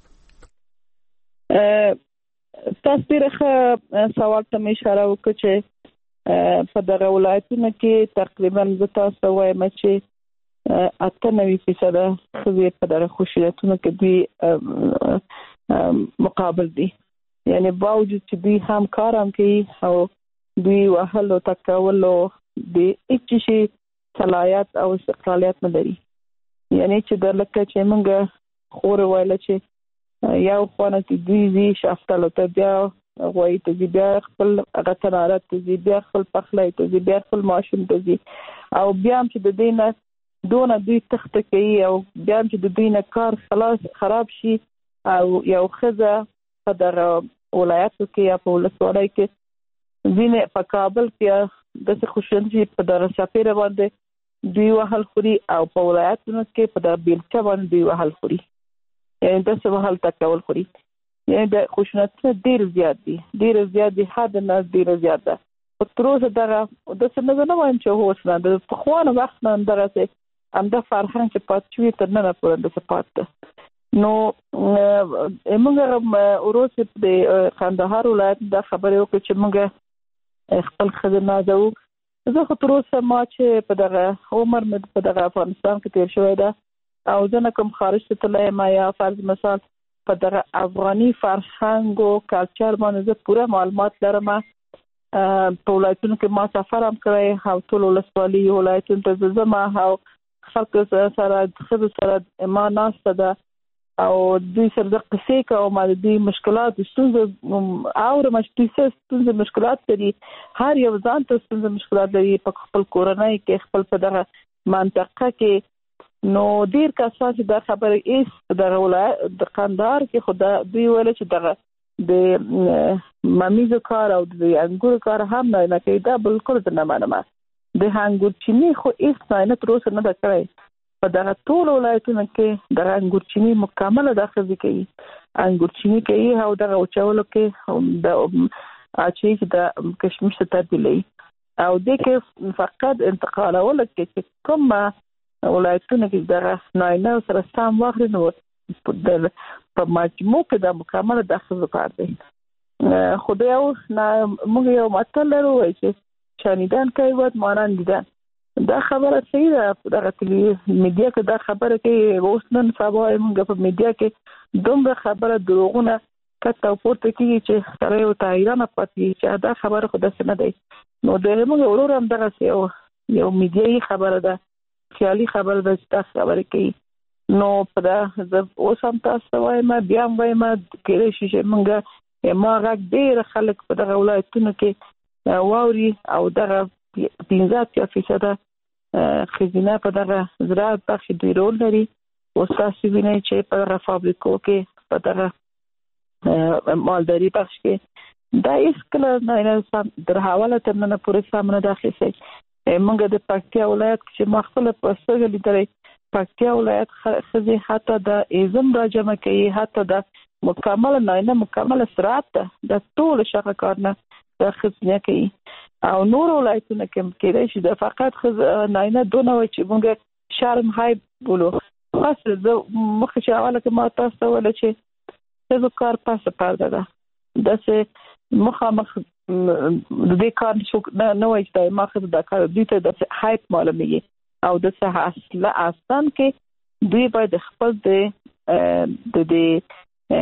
تاسو ته سوال ته اشاره وکړه چې په دغه ولایتونو کې تقریبا د تاسو وایم چې اته نوي فیصد خزې په دغه خوشیتونو کې دوی مقابل دي یعنی باوجود چې دوی هم کار هم کوي او دوی وهلو تکولو د هیڅ شي صلاحیت او استقلالیت نه لري یعنی چې د لکه چې موږ خور وایله چې یو خونه کې دوی زی شافتلو ته بیا غوی ته بیا خپل هغه تنارت ته بیا خپل پخلی ته بیا خپل ماشوم ته او بیا هم چې د دې نه دونه دوی تخته کوي او بیا هم چې د دوی نه کار خلاص خراب شي او یو ښځه په دغه ولایتو کې یا په ولسوالۍ کې ځینې په کابل کې داسې خوشحال شي په دغه چاپېره باندې دوی وهل خوري او په ولایتونو کې په دغه بیلچه باندې دوی وهل خوري یعنې داسې وهل تکول خوري یعنې د خشونتونه ډېر زیات دي ډېر زیات دي حد نه ډېر زیات ده خو تر اوسه دغه داسې نه زه نه وایم چې اوس نه د پخوا نه وخت نه همدغسې همدا فرهنګ چې پاتې شوي تر ننه پورې همداسې پاتې ده نو موږ وروسته د کندهار ولایت دا خبرې وکړو چې موږ خپل ښځې نازوو زه خو تر اوسه ما چې په دغه عمر مې په دغه افغانستان کې تېر شوی ده او زه نه کوم خارج ته تللی یم یا فرض مثال په دغه افغاني فرهنګ او کلچر باندې زه پوره معلومات لرم په ولایتونو کې ما سفر هم کړی او ټول ولسوالي ولایتونو ته زه ځم او خلکو سره ښځو سره ما ناسته ده او دوی سره د قصې کوم د دوی مشکلات ستونزې اورم چې دوی څه ستونزې مشکلات لري هر یو ځان ته ستونزې مشکلات لري په خپل کورنۍ کې خپل په دغه منطقه کې نو ډېر کسان چې دا خبره ایست دغه ولایت د کندهار کې خو دوی ویل چې دغه د ممیزو کار او د انګورو کار هم نه کوي دا بالکل زه نه منم د انګور چیني خو هېڅ نه تر اوسه نه ده کړی په دغه ټول ولایتونو کې د انګورچینی مکمله داخلي کوي انګورچینی کوي او دغه اوچولو کې د اچي د کشمش ته تبدیلي او د کې فقط انتقالول کې کوم ولایتونو کې دغه ناینه سره سم واخلي نو په مجموع کې د مکمله داخلي کار دی. خدای او موږ یو متل لرو چې شانیدان کوي ود مانان دیدن. دا خبره صحیح ده. دغه میډیا کې دا خبره کې اوس نن سبا موږ په میډیا کې دومره خبره دروغونه کته پورته کیږي چې سره یو تایرانه پاتې چې دا خبره خو داسې نه دی. نو د موږ ورور هم دغه یو یو میډیایي خبره ده خیالي خبره ده چې تاسو خبره کوي. نو په دا اوس هم تاسو وایم بیا هم وایم کېږي چې موږ ما غږ ډېر خلک په دغه ولایتونو کې واوري او دغه پنځه اتیا فیصده خزینه په دغه زراعت بخش دوی رول لري. اوس تاسو وینئ چې په دغه فابریکو کې په دغه مالداري بخش کې دا هېڅکله نه در حواله تر ننه پورې سم نه ده اخیستی. موږ د پکتیا ولایت کې چې ما خپله په سترګه لیدلی پکتیا ولایت ښځې حتی د ایزم را جمع کوي حتی د مکمل ناینه مکمل سرعت ده د ټول شغه کارنه د خزینه کوي او نور ولایتونه کې کېدای شي د فقط خز ناینه دونه وي چې موږ شرم هاي بولو. خاص د مخ چې حواله کې ما تاسو ول چې څه کار پاسه پرده ده داسې مخامخ د دې کار څوک نه وایي چې ما خو دا کار دوی ته د هایپ معلومیږي او د څه اصله اصلا کې دوی باید خپل د د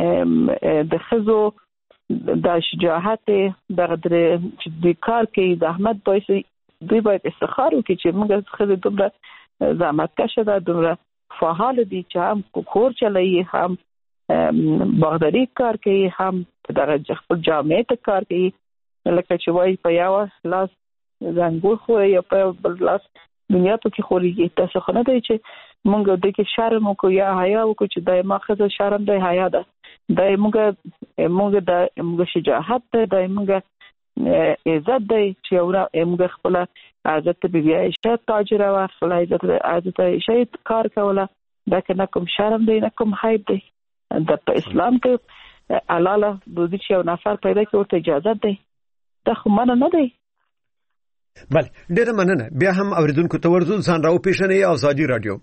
د خزو د شجاعت د د کار کې د احمد باعث دوی باید استخاره وکړي چې موږ خزو دومره زحمت کشه ده دومره فعال دي چې هم کور چلایي هم باغداري کار کوي هم د خپل جامعه ته کار کوي لکه چې وایي په یو لاس زنګور خو یا په بل لاس دنیا ته کې خوريږي. تاسو خو نه دی چې موږ د کې شرم کو یا حیا وکړو چې د ماخذ شرم دی حیا ده د موږ موږ د موږ شجاعت ده د موږ عزت دی چې اورا موږ خپل عزت به بیا شته تاجر او خپل عزت عزت شي کار کوله دا کنه کوم شرم دی نه کوم حیب دی. د په اسلام کې حلاله د دې یو نفر پیدا کړو ته اجازه دی دا خو منه نه دی. بله ډیره مننه. بیا هم اوریدونکو ته ورزو ځان راو پیښنې ازادي رادیو.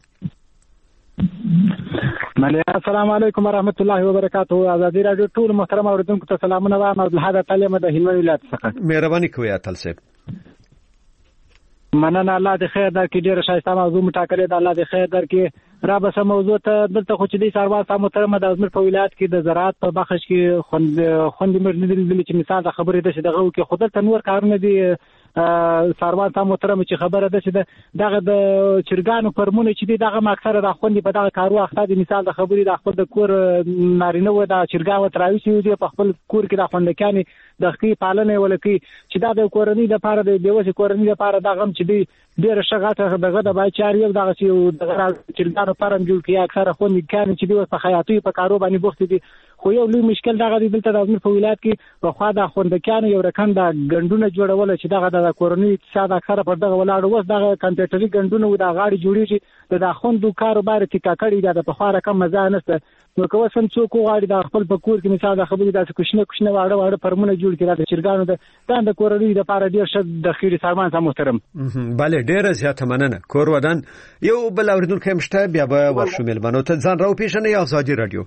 ملي السلام علیکم ورحمت الله وبرکاته. ازادي رادیو ټول محترم اوریدونکو ته سلامونه وایم. عبدالحد تعلیم د هلمند ولایت څخه مهرباني کوي اتل صاحب. مننه الله دې خیر درکړي. ډیره ښایسته موضوع مټاکلې ده الله دې خیر درکړي. را به سم موضوع ته دلته خو چې دې سروال سم محترمه د ازمیر په ولایت کې د زراعت په بخش کې خوند خوند مر نه دي چې مثال د خبرې ده چې دغه کې خود ته نور کارونه دي سروال سم محترمه چې خبره ده چې دغه د چرګانو پرمونه چې دغه ماکثره د خوندې په دغه کارو اخته دي مثال د خبرې د خپل د کور نارینه و د چرګاو تراوي چې په خپل کور کې د خوندکاني د خپل پالنې ولکې چې دا د کورنۍ د لپاره د دیوسي کورنۍ لپاره دغه چې دی ډیر شغاته دغه د بای چاري دغه چې دغه چرګانو پرم جوړ کیه اکثره خوندکاني چې دی په حیاتي په کارو باندې بوخت دي خو یو لوی مشکل دغه دی دلته د ازمیر په ولایت کې په خوا د خوندکانو یو رقم د غندونه جوړول چې دغه د کورنۍ اقتصاد اکثره پر دغه ولاړ وس دغه کمپیوټري غندونه و د غاړي جوړیږي د خوندو کاروبار ټیکا کړی د په خوا رقم مزه نشته. نو کوم سم څوک غواړي د خپل په کور کې مثال د خبرې د کوښنه کوښنه واړه واړه پرمونه جوړ کړي د چرګانو د د کورنۍ د لپاره ډیر شد د خیری سامان سم محترم. bale ډیر زیاته مننه. کور ودان یو بل اوریدونکو همشته بیا به ورشمل منو ته ځان راو پیښنه ازادي رادیو.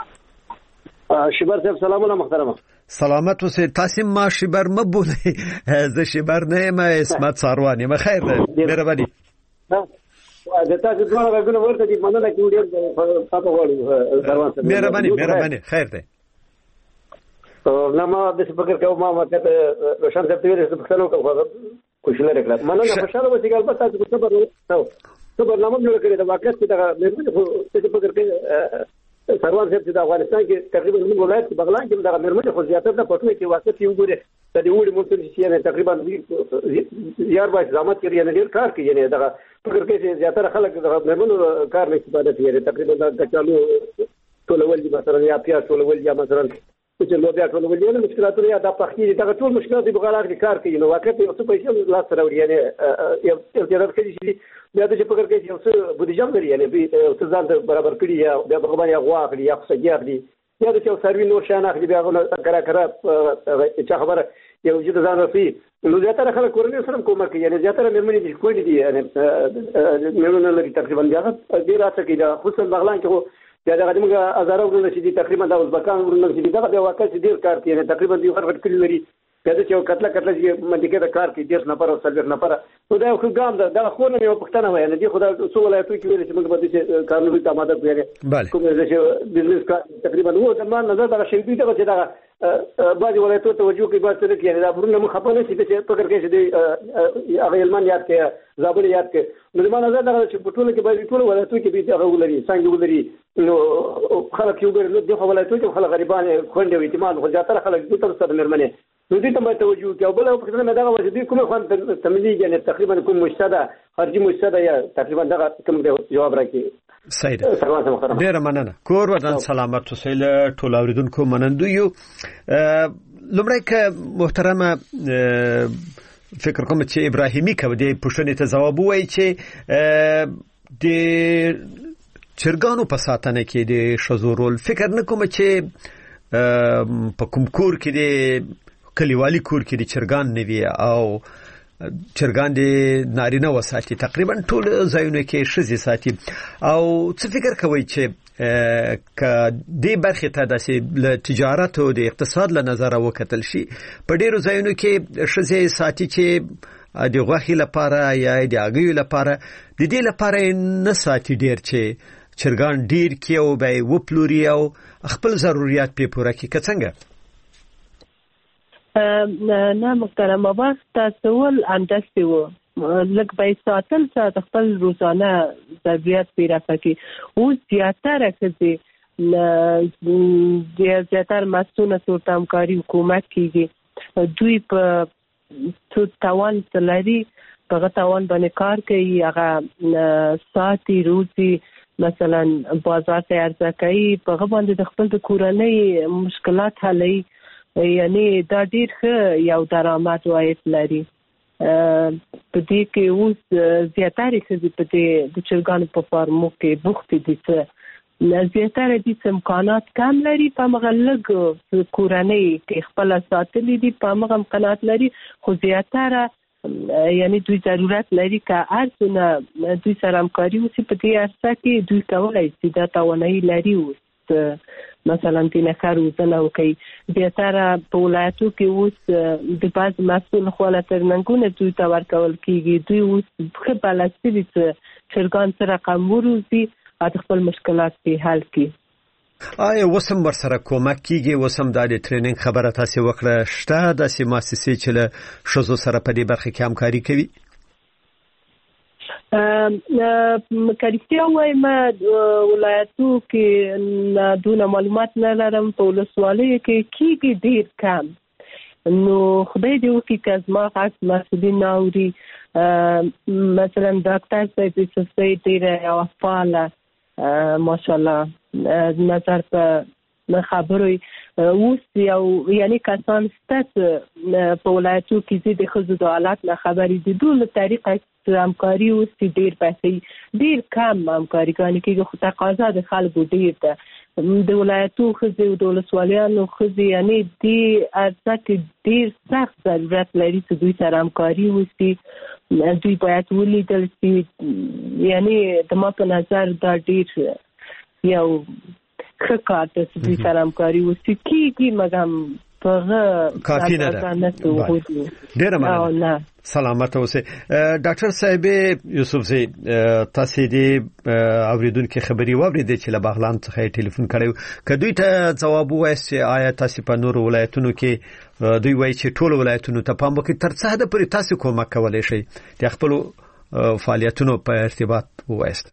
شبر صاحب سلامونه محترمه. سلامت اوسئ. تاسو ما شبر مبولئ زه شبر نه یم اسمت ساروان یم. خیر ده مهرباني. د تاسو دغه غوښنه ورته دي مننه کوم ډیر تاسو غواړئ ساروان صاحب. مهرباني مهرباني خیر ده. نو ما د څه فکر کوم ما ماته روشن صاحب ته ویل چې پښتنو کوم کوشش لري. مننه خوشاله اوسئ ګل بس تاسو څه خبر نو خبر نامه جوړ کړی د واقعیت کې دا مېرمنې څه فکر کوي سروان صاحب چې د افغانستان کې تقریبا موږ ولایت کې بغلان کې دغه مېرمنې خو زیاتره د پټوي کې واقعیت یو ګوري د دې وړي مونږ چې نه تقریبا یار باید زحمت کوي نه ډیر کار کوي نه دغه فکر کوي چې زیاتره خلک د مېرمنو کار نه استفاده کوي تقریبا د کچالو ټولول دي مثلا یا پیاز ټولول یا مثلا چې نو بیا ټول ولې مشکلاتونه یا د پخې دغه ټول مشکلات په غلاغ کار کوي نو واقعي یو څه پیسې لاس سره وړي یعنی یو ارتباط کوي چې بیا د فکر کوي چې یو څه بودیجه لري یعنی یو څه ځان برابر کړي یا بیا په باندې غوا اخلي یا څه اخلي یا د یو سروي نور شان اخلي بیا کرا کرا چې خبره یو چې ځان رسي نو زیاتره خلک کورنۍ سره کومک کوي یعنی زیاتره مېرمنې دي کوي دي یعنی مېرمنې لري تقریبا بیا ډیر راځي چې دا خصوصا بغلان کې بیا دا موږ هزاره ورونه چې تقریبا دا ازبکان ورونه چې دا د واقع چې ډیر کار کوي تقریبا دوی فرق کړی لري دا چې یو کتله کتله چې منځکه دا کار کوي ډیر نفر او څلور نفر نو دا خو ګام دا دا خو نه یو پښتنه وایي نه دي خدای څو ولایتو کې ویل چې موږ به چې قانوني تماده کوي کوم چې بزنس کا تقریبا وو د مان نظر دا شي دوی ته چې دا بعض ولایتو توجه کوي بعض څه کوي دا ورونه مخ په نه چې فکر کوي چې هغه علمان یاد کوي زابل یاد کوي نو ما نظر دا چې په ټولو کې به ټول ولایتو کې به هغه ولري څنګه ولري نو خلک یو ګر نو د ولایتو کې خلک غریبان خوندې وي اعتماد خو ځاتره خلک د تر سره مرمنه نو دې ته به توجه کوي او بل په څه نه دا وایي چې کومه خوان تملیږي یعنی تقریبا کوم مشتدا خارجي مشتدا یا تقریبا دا کوم جواب راکړي سید ډیر مننه کور ودان سلامت وسیل ټول اوریدونکو منندو یو لمړی ک محترمه فکر کوم چې ابراهیمی کو د پښتنې ته جواب وایي چې د چرګانو په ساتنه کې د شزورول فکر نه کوم چې په کوم کور کې د کلیوالي کور کې د چرګان نه وي او چرګان د نارینه وساتي تقریبا ټول ځایونه کې شزي ساتي او څه فکر کوي چې ک دې برخه ته د تجارت او د اقتصاد له نظر وکتل شي په ډیرو ځایونو کې شزي ساتي چې د غوښې لپاره یا د هګیو لپاره د دې لپاره نه ساتي ډیر چې چرګان ډیر کې او به وپلوري او خپل ضرورت په پوره کې څنګه نه محترمه وخت تاسول اندستي وو لکه به ساتل چې خپل روزانه ضرورت پیدا کړي او زیاتره کې د زیاتره مسؤله سورتامکاری حکومت کیږي دوی په څو توان تلري په توان باندې کار کوي هغه ساتي روزي مثلا بازار ته ارزه کوي په باندې د خپل کورنۍ مشکلات حلوي یعنی دا ډیر ښه یو درآمد وایي لري په دې کې اوس زیاتره چې په دې د چرګانو په فارمو کې بوخت دي چې زیاتره دي امکانات کم لري په مغلق کورنۍ کې خپل ساتلې دي په مغم قناعت لري خو زیاتره یعنی دوی ضرورت لري که ارزونه دوی سره همکاري وکړي په دې ارزه کې دوی کولای شي دا توانایي لري اوس مثلا د نکار وزنه وکي زیاتره په ولایتو کې اوس د بعض مسؤل خواله ترنګونه دوی ته ورکول کیږي دوی اوس په بلستي چې چرګان سره قموروزي د خپل مشکلات په حل کې آیا وسم ور سره کومک کیږي وسم د ټریننګ خبره تاسو وکړه شته د سیماسي چې له شزو سره په دې برخه کې همکاري کوي مکرفتیا وای ما ولایتو کې دونه معلومات نه لرم په ولسوالۍ کې کیږي ډیر کم نو خدای دې وکړي چې زما غږ مسؤلین اوري مثلا ډاکټر صاحب چې ډیر او فعال ماشاءالله نظر په خبروي اوس یو یعنی کسان ستاسو په ولایتو کې د خزو د حالات نه خبرې دي دوه طریقه همکاري اوس ډیر پاتې ډیر کم همکاري کوي کې خو تقاضا د خلکو ډیر ده د ولایتو خزو د ولسوالیانو خزو یعنی د ارزه کې ډیر سخت ضرورت لري چې دوی سره همکاري وکړي دوی باید ولیدل شي یعنی د ما په نظر دا ډیر یو ښه کار دی چې دوی سره همکاري وکړي کېږي مګم کافی نه ده ډیره مننه سلامت اوسئ ډاکټر صاحب یوسف زی تاسو دې اوریدونکو خبري واوریدې چې له بغلان څخه ټلیفون کړو کدوې ته جواب وایي آیا تاسو په نور ولایتونو کې دوی وایي چې ټول ولایتونو ته پام وکړي تر څه د پرې تاسو کومک کولای شي د خپل فعالیتونو په ارتباط وایست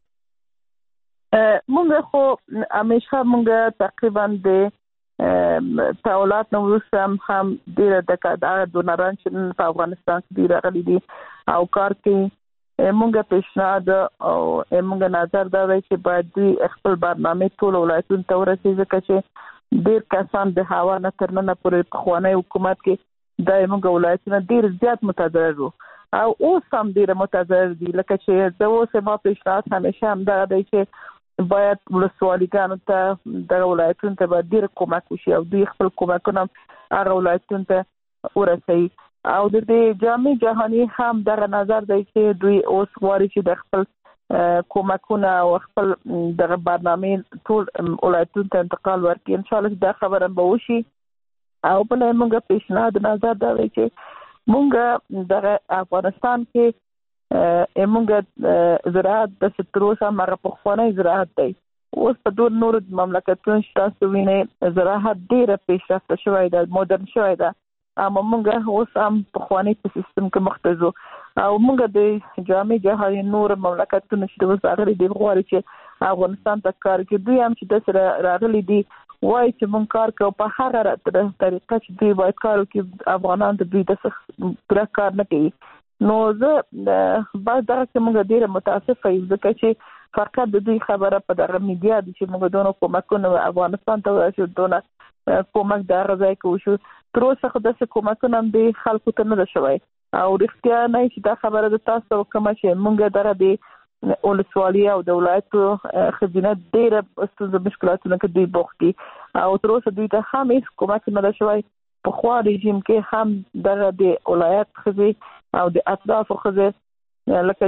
مونږ خو همیشه مونږ تقریبا د تاولات نو وسم هم ډیره د کډه دونران چې په افغانستان کې ډیره غلي دي او کار کې مونږه پیشنهاد او مونږه نظر دا وایي چې باید دوی خپل برنامه ټول ولایتونو ته ورسېږي چې ډیر کسان د هوا نه تر نن پورې په خوانی حکومت کې د موږ ولایتونه ډیر زیات متضرر وو او اوس هم ډیر متضرر دي. لکه چې د اوس ما پیشنهاد همیشه هم دا دی چې باید ولسوالیګانو ته د ولایتونو ته باید ډیر کومک وشي او دوی خپل کومکونه هغه ولایتونو ته ورسوي. او د دې جامع جهانی هم دغه نظر دی چې دوی اوس غواړي چې د خپل کومکونه او خپل دغه برنامه ټول ولایتونو ته انتقال ورکړي. ان شاء الله دا خبره به وشي. او بل موږ پیشنهاد نظر دا دی چې مونږ د افغانستان کې مونږ زراعت د ستروسه مغه په خوانی زراعت دی. اوس په ډول نور مملکتونو شتاسو ویني زراعت ډیره پیشرفته شوې ده، مدرن شوې ده. اما مونږ اوس هم په خوانی په سیستم کې مختزو او مونږ د جامع جهانی نور مملکتونو چې اوس هغه دی غواړي چې افغانستان ته کار کوي. دوی هم چې د سره راغلي دي وای چې مونږ کار کوو په هغه طریقه چې دوی باید کار وکړي. افغانان د دوی د پوره کار نه کوي. نو زه بعد دغه چې مونږ ډیره متاسفه یو ځکه چې فقط د دوی خبره په دغه میډیا د چې مونږ دونه کومکونه افغانستان ته ورسول دونه کومک د غځای کوو شو تر اوسه خو داسې کومکونه هم د خلکو ته نه شوی او رښتیا نه چې دا خبره د تاسو کومه چې مونږ دغه د ولسوالي او د ولایتو خزینه ډیره ستونزې مشکلاتونه کې دوی بوخت دي او تر اوسه دوی ته هم هیڅ کومک نه شوی. په خوا رژیم کې هم دغه د ولایت خزې او د اطرافو خزې لکه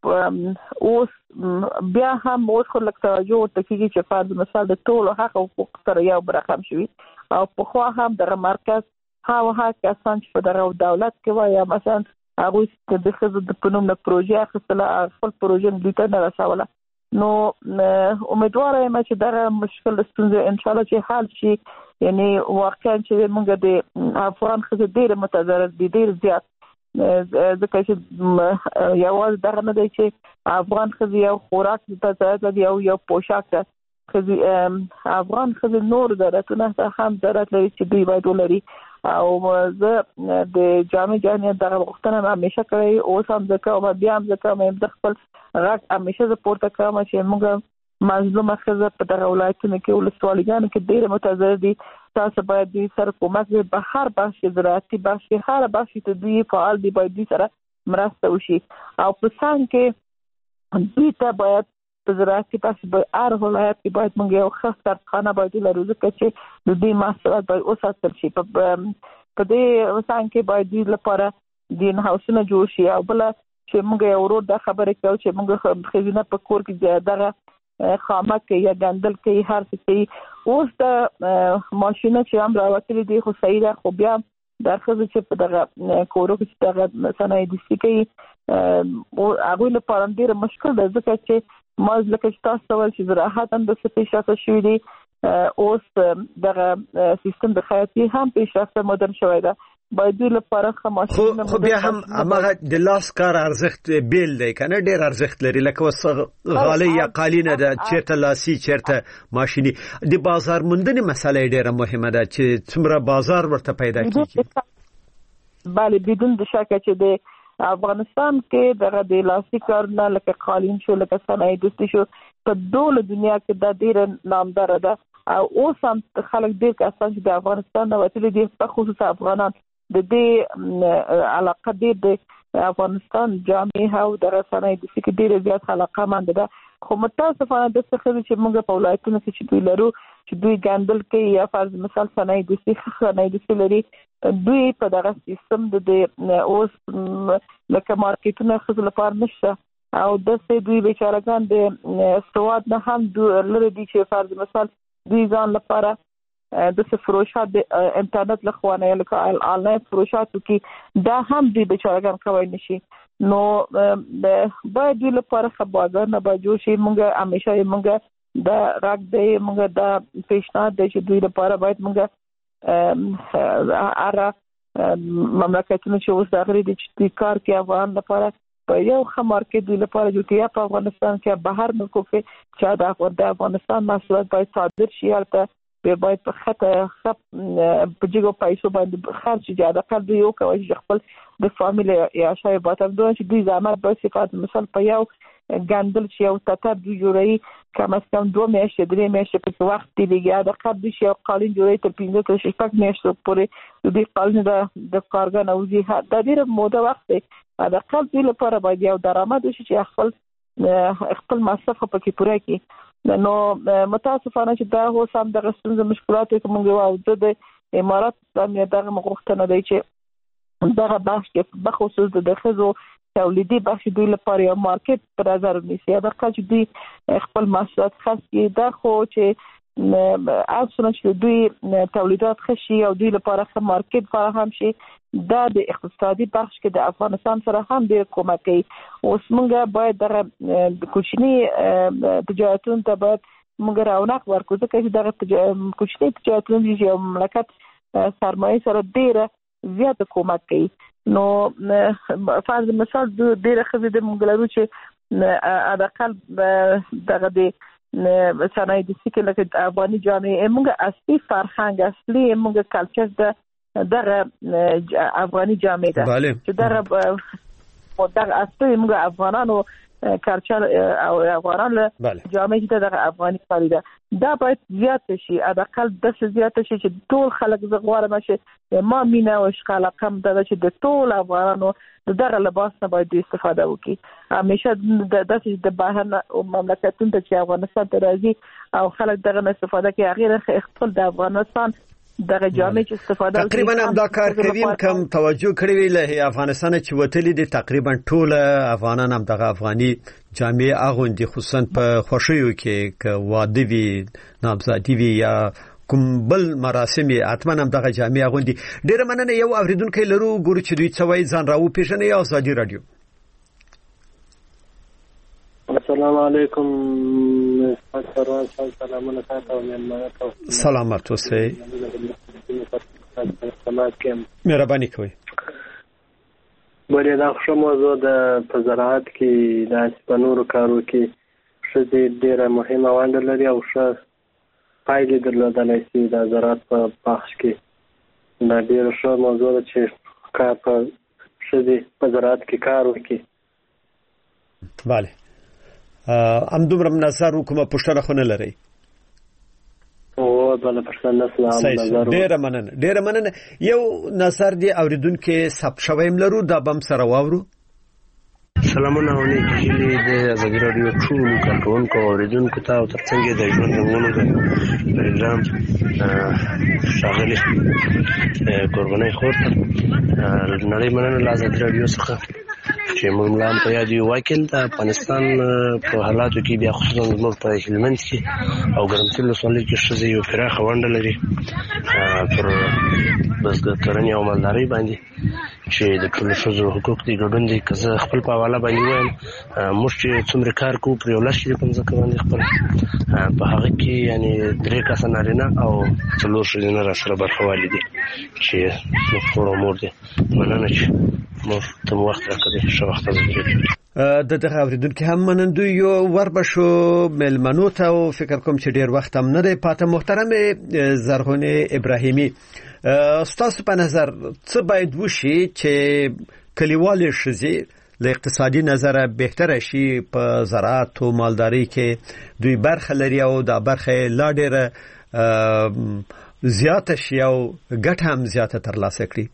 چې اوس بیا هم اوس خو لکه توجه ورته کېږي چې فرض مثال د ټولو حق او حقوق سره یو برخه شوي او په خوا هم دغه مرکز هغه هغه کسان چې په دغه دولت کې وایي مثلا هغوی چې د ښځو د په نوم د پروژې اخیستله خپل پروژې دوی ته نه رسوله. نو امیدواره یم چې دغه مشکل ستونزې انشاءالله چې حل شي. یعنی واقعا چې موږ د افغان ښځې ډېرې متضرر دي، ډېر زیات، ځکه چې یوازې دغه نه دی چې افغان ښځې یو خوراک ته ضرورت لري او یو پوشاک ته ښځې افغان ښځې نور ضرورتونه هم ضرورت لري چې دوی باید ولري. او زه د جامع جهانی دغه غوښتنه همیشه کړې اوس هم زه کوم بیا هم زه کوم د خپل غږ همیشه زه پورته کوم چې موږ مظلومه ښځه په دغه ولایتونو کې ولسوالیګانو کې ډېرې متضرر دي. تاسو باید دوی سره کومک وي په هر بخش کې زراعتي بخش کې هر بخش کې دوی فعال دي باید دوی سره مرسته وشي او په څنګ کې دوی ته باید په زراعتي بخش به هر ولایت کې باید موږ یو ښه کارخانه باید ولرو ځکه چې د دوی محصولات باید وساتل شي. په دې څنګ کې باید دوی لپاره ګرین هاوسونه جوړ شي او بله چې موږ یو ورور دا خبرې کوو چې موږ ښځینه په کور کې دغه خامک کوي یا ګندل کوي هر څه کوي. اوس د ماشینه چې هم راوتلي دي خو صحیح ده خو بیا د ښځو چې په دغه کورو کې چې دغه صنایع دستي کوي هغوی لپاره ډېره مشکل ده ځکه چې ما لکه چې تاسو ته ویل چې زراعت هم د څه پیشرفته شوي دي. اوس دغه سیستم د خیاطۍ هم پیشرفته مدرن شوی ده باید دوی لپاره ښه ماشینونه خو بیا هم هماغه د لاس کار ارزښت بیل دی که نه ډېر ارزښت لري لکه اوس غالۍ یا قالینه ده چېرته لاسي چېرته ماشیني. د بازار موندنې مسله یې ډېره مهمه ده چې څومره بازار ورته پیدا کېږي. بله بدون د شکه چې د افغانستان کې دغه د لاسي کارونه لکه قالین شو لکه صنایع دستي شو په ټوله دنیا کې دا ډېره نامداره ده او اوس هم خلک ډېر کسان چې د افغانستان نه وتلي دي په خصوص افغانان د دې علاقه ډېر د افغانستان جامع او دغه صنایع دستي کې ډېره زیات علاقه مند ده. خو متاسفانه داسې ښځې چې موږ په ولایتونو کې چې دوی لرو چې دوی ګندل کوي یا فرض مثال صنایع دستي صنایع دستي لري دوی په دغه سیستم د اوس لکه مارکیټونه ښځو لپاره نشته او داسې دوی بیچارهګان د سواد نه هم لرې دي چې فرض مثال دوی ځان لپاره داسې فروشات د انټرنیټ له خوا نه لکه آنلاین فروشاتو کې دا هم دوی بیچارهګان کولی نه شي. نو باید دوی لپاره ښه بازارونه باید جوړ شي. موږ همیشه یې موږ دا غږ دی موږ دا پیشنهاد دی چې دوی لپاره باید موږ هغه مملکتونه چې اوس راغلي دي چې دوی کار کوي افغان لپاره په یو ښه مارکیټ دوی لپاره جوړ کړي یا په افغانستان کې بهر ملکو کې چې د افغانستان محصولات باید صادر شي هلته باید په ښه په جګو پیسو باندې خرڅ شي چې حداقل دوی وکولی چې خپل د فامیل یا شای باطن دونه چې دوی زحمت باید صفات مثال په یو ګندل شي او تتر دوی جوړي کم از کم دوه میاشتې درې میاشتې په وخت دی لګیا د قبل شي او قالین جوړي تر پنځه تر شپږ میاشتې پورې د قالین د د کارګر نوځي د ډېر موده وخت دی دا قبل دی لپاره باید یو درآمد وشي چې خپل خپل مصرف په کې پوره کړي نو متاسفانه چې دا هو سم د غستون مشکلات کوم او د امارات د دغه مغوښتنه دی چې دغه بحث کې بخصوص د خزو تولیدي بخش دوی لپاره یو مارکیټ پر نظر ونیسي دا چې دوی خپل محصولات خاص کې دا خو چې اصلا چې دوی تولیدات خشي او دوی لپاره ښه مارکیټ فراهم شي دا د اقتصادي بخش کې د افغانستان سره هم ډېر کومک کوي اوس موږ باید دغه کوچني تجارتونو ته باید موږ رونق ورکړو ځکه چې دغه کوچني تجارتونه چې یو مملکت سرمایه سره ډېره زیاته کومک کوي نو فرض مثال د ډېر خزې د مونږلرو چې اقل دغه د صنایع د سکه لکه افغاني جامعه موږ اصلي فرهنګ اصلي موږ کلچر د دغه افغاني جامعه ده چې دغه دغه اصلي موږ افغانانو کلچر او افغانان له جامعه ته دغه افغاني کاری ده دا باید زیات شي اقل د زیات شي چې ټول خلک زغوار مشه ما مینا او اشغال کم د چې د ټول افغانانو دغه لباس نه باید استفاده وکړي همیشه د داسې د بهر مملکتونو ته چې افغانستان ته راځي او خلک دغه استفاده کوي غیر خپل د افغانستان دغه جامع چې استفاده تقریبا هم دا کار کوي کم توجه کړی وی له افغانستان چې وتلی دي تقریبا ټول افغانان هم دغه افغاني جامع اغوندي خصوصا په خوشیو کې ک واده وی نامزادي وی یا کوم بل مراسم اتمن هم دغه جامع اغوندي ډیر مننه یو اوریدونکو لرو ګورو چې دوی څوي ځان راو پیژنې یا ازادي رادیو السلام علیکم سلام سلامونه تاسو مېلمانه سلامات اوسئ مهرباني کوئ بلې دا ښه موضوع د په زراعت کې د سپنورو کارو کې ښځې ډېره مهمه ونډه لري او ښه پایلې درلودلی شي د زراعت په بخش کې دا ډېره ښه موضوع ده چې کار په ښځې په زراعت کې کار وکړي بله ام دومره نظر وکم پښتنه خو نه لري او بل پښتنه اسلام نظر ډیر مننه ډیر مننه یو نظر دی اوریدونکو سب شویم لرو دا بم سره واورو سلامونه علیکم د ازادي رادیو ټول کارکونکو اوریدونکو ته او ترڅنګ د ژوند رنګونو د پروګرام شاغلي قرباني خورته نړۍ مننه له ازادي رادیو څخه چې موږ لام په یاد یو وکیل د افغانستان په حالاتو کې بیا خصوصا زموږ په هلمند کې او ګرمسیر ولسوالۍ کې ښځې یو پراخه ونډه لري پر بزګرۍ او مالدارۍ باندې چې د ټولو ښځو حقوق دي ګډون دي که زه خپل په حواله باندې وایم موږ چې څومره کار کوو پر یو لس چې په مځکه باندې خپل په هغه کې یعنې درې کسه نارینه او څلور ښځینه راسره برخه والي دي چې زموږ خور او مور دي مننه چې موږ ته وخت راکړی ښه وخت ازادي د دغه اوریدونکو هم منندوی یو وربشو ملمنو ته او فکر کوم چې ډیر وخت هم نه دی پاته محترم زرغونه ابراهیمی ستاسو په نظر څه باید وشي چې کلیوال ښځې له اقتصادي نظره بهتره شي په زراعت او مالداري کې دوی برخه لري او دا برخه لا ډیره زیاته شي او ګټه هم زیاته ترلاسه کړي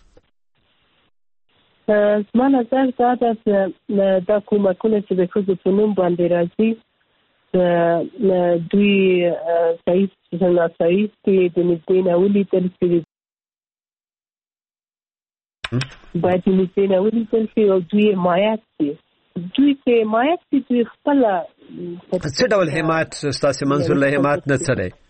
زما نظر دا ده چې دا کومکونه چې د ښځو په نوم باندې راځي دوی صحیح څنګه صحیح کې د نږدې نه ولیدل شي باید د نږدې نه ولیدل شي او دوی حمایت شي دوی چې حمایت شي دوی خپل څه ډول حمایت ستاسو منظور له حمایت نه څه دی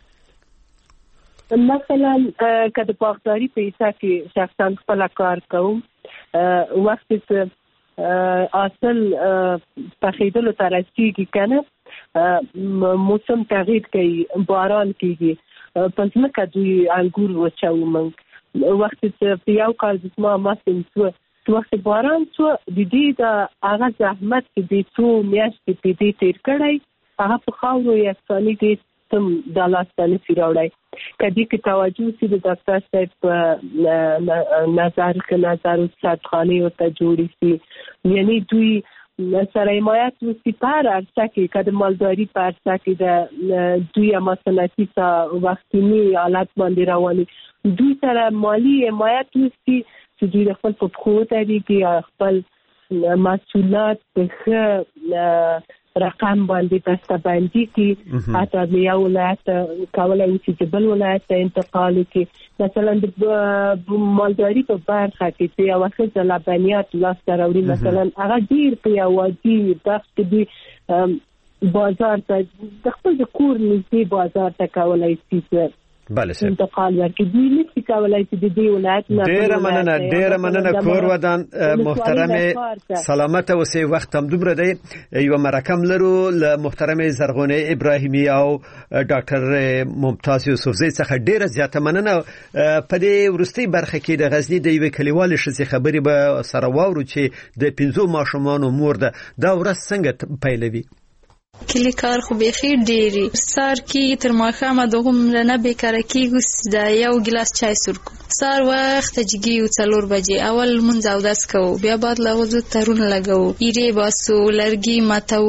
مثلا که د باغداري په حصہ کې شخصا خپل کار کوم وخت چې اصل پخېدلو ته رسېږي کنه موسم تغییر کوي باران کېږي په ځمکه دوی انګور وچوو موږ وخت چې په یو کال زما ماسم شو وخت باران شو د دې د هغه زحمت چې د څو میاشتې په دې تیر کړی هغه په خاورو یکساني دې تم د لاستانه سیراوړی کدی کې توجه سي د ډاکټر صاحب په نظر کې نظر او صحتخانه او ته جوړی سي یعنی دوی سره حمایت وسی په هر عرصه کې که د مالداري په عرصه کې د دوی ما صنعتي وختوني حالت باندې رواني دوی سره مالی حمایت وسی چې دوی خپل په پخو طریقې خپل محصولات په رقم باندې بسته‌بندي کې حتی د یو ولایت کولای شي چې بل ولایت ته انتقال وکړي مثلا د مالداري په برخه کې چې یو څه لبنیات لاسته راوړي مثلا هغه ډیر په یو وادي دغه د بازار ته د خپل د کور نږدې بازار ته کولای شي بله سر انتقال ورکړي دوی نشي کولای چې د دې ولایت نه ډیره مننه ډیره مننه کور ودان محترم سلامت اوسئ وخت هم دومره دی یو مرکم لرو له محترم زرغونه ابراهیمی او ډاکټر ممتاز یوسفزی څخه ډیره زیاته مننه په دې ورستي برخه کې د غزنی د یو کلیوال شې خبرې به سره واورو چې د پنځو ماشومان مور ده دا ورځ څنګه پیلوي کلی کار خو به خیر ډیری سار کی تر ماخامه دغه نه بیکاره کیږي د یو ګلاس چای سرکو سار وخت جګي او څلور بجې اول مونږ او داس کو بیا بعد لغزو ترون لګاو ایری باسو لرګي ماتو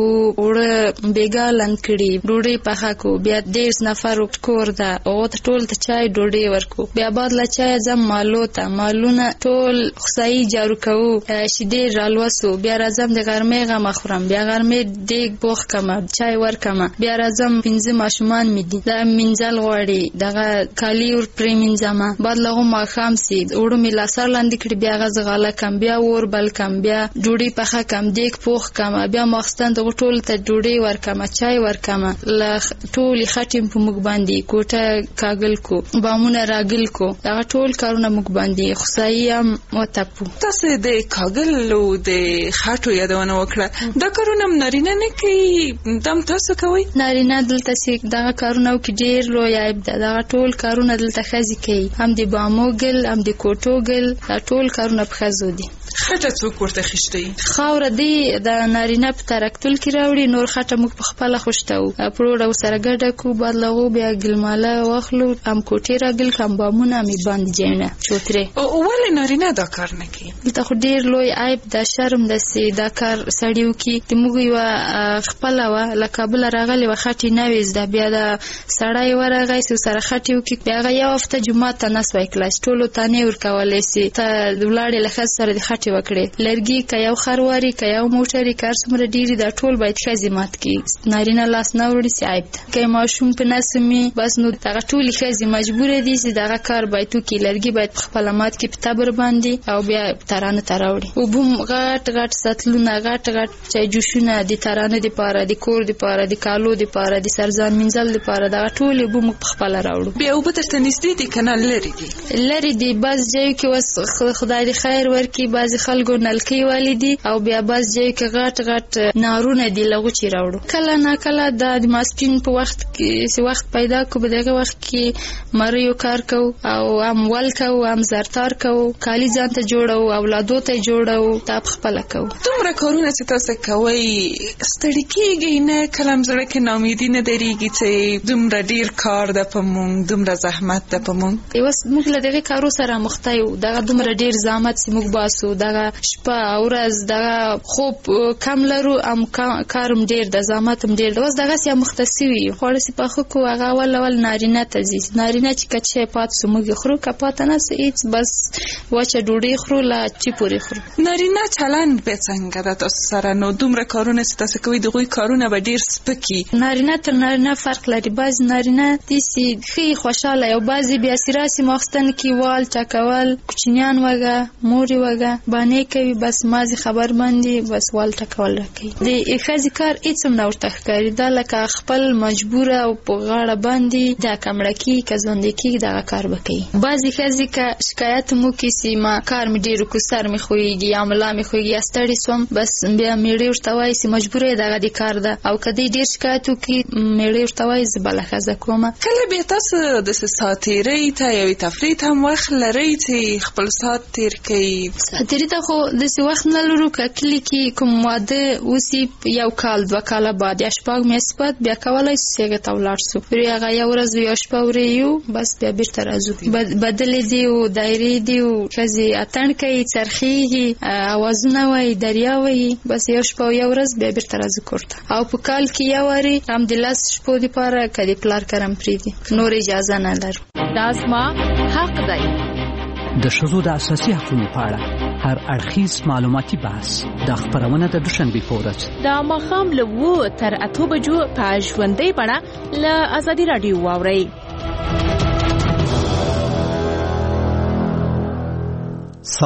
وړ بیګا لنکړي ډوډۍ پخا کو بیا دیس نفر کور دا او ټول ته چای ډوډۍ ورکو بیا بعد لا چای زم مالو ته مالونه ټول خصای جارو کو شیدې رالوسو بیا راځم د غرمې غم خورم بیا غرمې دیګ بوخ کما چای ورکما بیا راځم پنځه ماشومان می دي دا منځل غواړي دغه کالی ور پریمنځما بعد لغه ما خام سي وړو می لاسر لاندې کړي بیا غزغاله کم بیا ور بل کم بیا ډوډۍ پخه کم دیک پوخ کم بیا مخستان دغه ټول ته ډوډۍ ورکما چای ورکما ل ټول خټیم په مګ باندې کوټه کاغل کو بامونه راګل کو دا ټول کارونه مګ باندې خصایم وتپو تاسو د کاغل لو د خټو یادونه وکړه دا کارونه نارینه نه کوي دم تاسو کوي نارینه دلته سي دغه کارونه کې ډیر لوی عیب ده دغه ټول کارونه دلته خزي کوي هم د باموګل هم د کوټوګل دا ټول کارونه په خزو دي خټه څوک ورته خشتي خاور دی د نارینه په ترکتل کې راوړي نور خټه موږ په خپل خوشتو پروړو سره ګډه کو بعد لغو بیا ګلماله واخلو هم کوټی راګل کم بامونه می باندې جنه چوتره او ول نارینه دا کار نه کوي دلته خو ډیر لوی عیب ده شرم ده سي دا کار سړیو کې د موږ یو خپل وا لکابل راغلی وخټی نويز ده بیا د سړی ورغی سو سره خټیو کې بیا یو هفته جمعه ته نس وای کلاس ټولو تانه ور کولای سي ته ولاړې لخص سره د خټی وکړي لرګي کيو خرواري کيو موټري کار سمره ډيري دا ټول باید خزمات کی نارینه لاس نه وړي سعیب کای ماشوم په نسمي بس نو دا ټول خزي مجبور دي چې دا کار باید تو کی لرګي باید خپل مات کی په تبر باندې او بیا ترانه تراوړي او بوم غټ غټ ساتلونه غټ غټ چای جوشونه دي ترانه دي پاره دي کور دي پاره دي کالو دي پاره دي سرزان منزل دي پاره دا ټول بوم خپل راوړو بیا او به ترته نږدې دي کنه لری دي لری دي بس ځای کې وس خدای دې خیر ورکي بعضی خلکو نلکی والیدي او بیا باز ځای کې غټ غټ نارونه دي لغو چی راوړو کله نه کله د ماسپین په وخت کې سی وخت پیدا کو به دغه وخت کې مریو کار کو او ام ول کو ام زرتار کو کالی ځان ته جوړو اولادو ته جوړو تاب خپل کو تمره کارونه چې تاسو کوي ستړي کیږي نه کلم زړه کې ناامیدي نه دريږي چې دومره ډیر کار د پمون دومره زحمت د پمون اوس موږ له دغه کارو سره مخته یو دغه دومره ډیر زحمت چې موږ باسو دغه شپه ورځ دغه خوب کم لرو ام کارم ډیر د زحمتم ډیر د وس دغه سیا مختصوي خو سي په خو کو هغه ول ول نارینه تزي نارینه چې کچه پات سمږي خرو کپات نه سيت بس واچ ډوډۍ خرو لا چی پوری خرو نارینه چلند به څنګه د تاسو سره نو دومره کارونه چې تاسو کوي دغه کارونه به ډیر سپکی نارینه تر نارینه فرق لري باز نارینه دي خي خوشاله او بازي بیا سراسي مخستن کی وال چکول کوچنیان وګه موري وګه باندې کوي بس مازي خبر باندې بس وال ټکول راکي د اخازي کار هیڅ نه ورته ښکاري دا لکه خپل مجبور او په غاړه باندې دا کمړکی کزوندې کی دا کار وکي بعضی خزي کا شکایت مو کی سیما کار می ډیر کو سر می خوېږي عمله می خوېږي استړی سوم بس بیا می ډیر ورته وای سي مجبورې دغه د کار د ده او کدی ډیر شکایت وکي مېړه ورته وایي زه بله ښځه کومه. کله بیا تاسو داسې ساعتېرۍ ته یوې تفریح ته هم وخت لرئ چې خپل ساعت تېر کړئ؟ ساعتېرۍ ته خو داسې وخت نه لرو. که کلي کې کوم واده وسي یو کال دوه کاله بعد یا شپږ میاشتې بعد بیا کولی شو چې هغې ته ولاړ شو. وری هغه یو ورځ یا شپه ورې یو بس بیا بېرته راځو. بدلې دي او دایرې دي او ښځې اتڼ کوي، څرخېږي، اوازونه وایي، دریا وایي، بس یو شپه او یو ورځ بیا بېرته راځو کور ته. او په کال کې یو وارې هم د لس شپو دپاره که د پلار کرم پرېږدي نور اجازه نه لرو. دا زما حق دی. د ښځو د اساسي حقوقو په اړه هر اړخیز معلوماتي بحث دا خپرونه د دوشنبې په ورځ د ماښام له اوو تر اتو بجو په ژوندۍ بڼه له ازادي راډیو واورئ.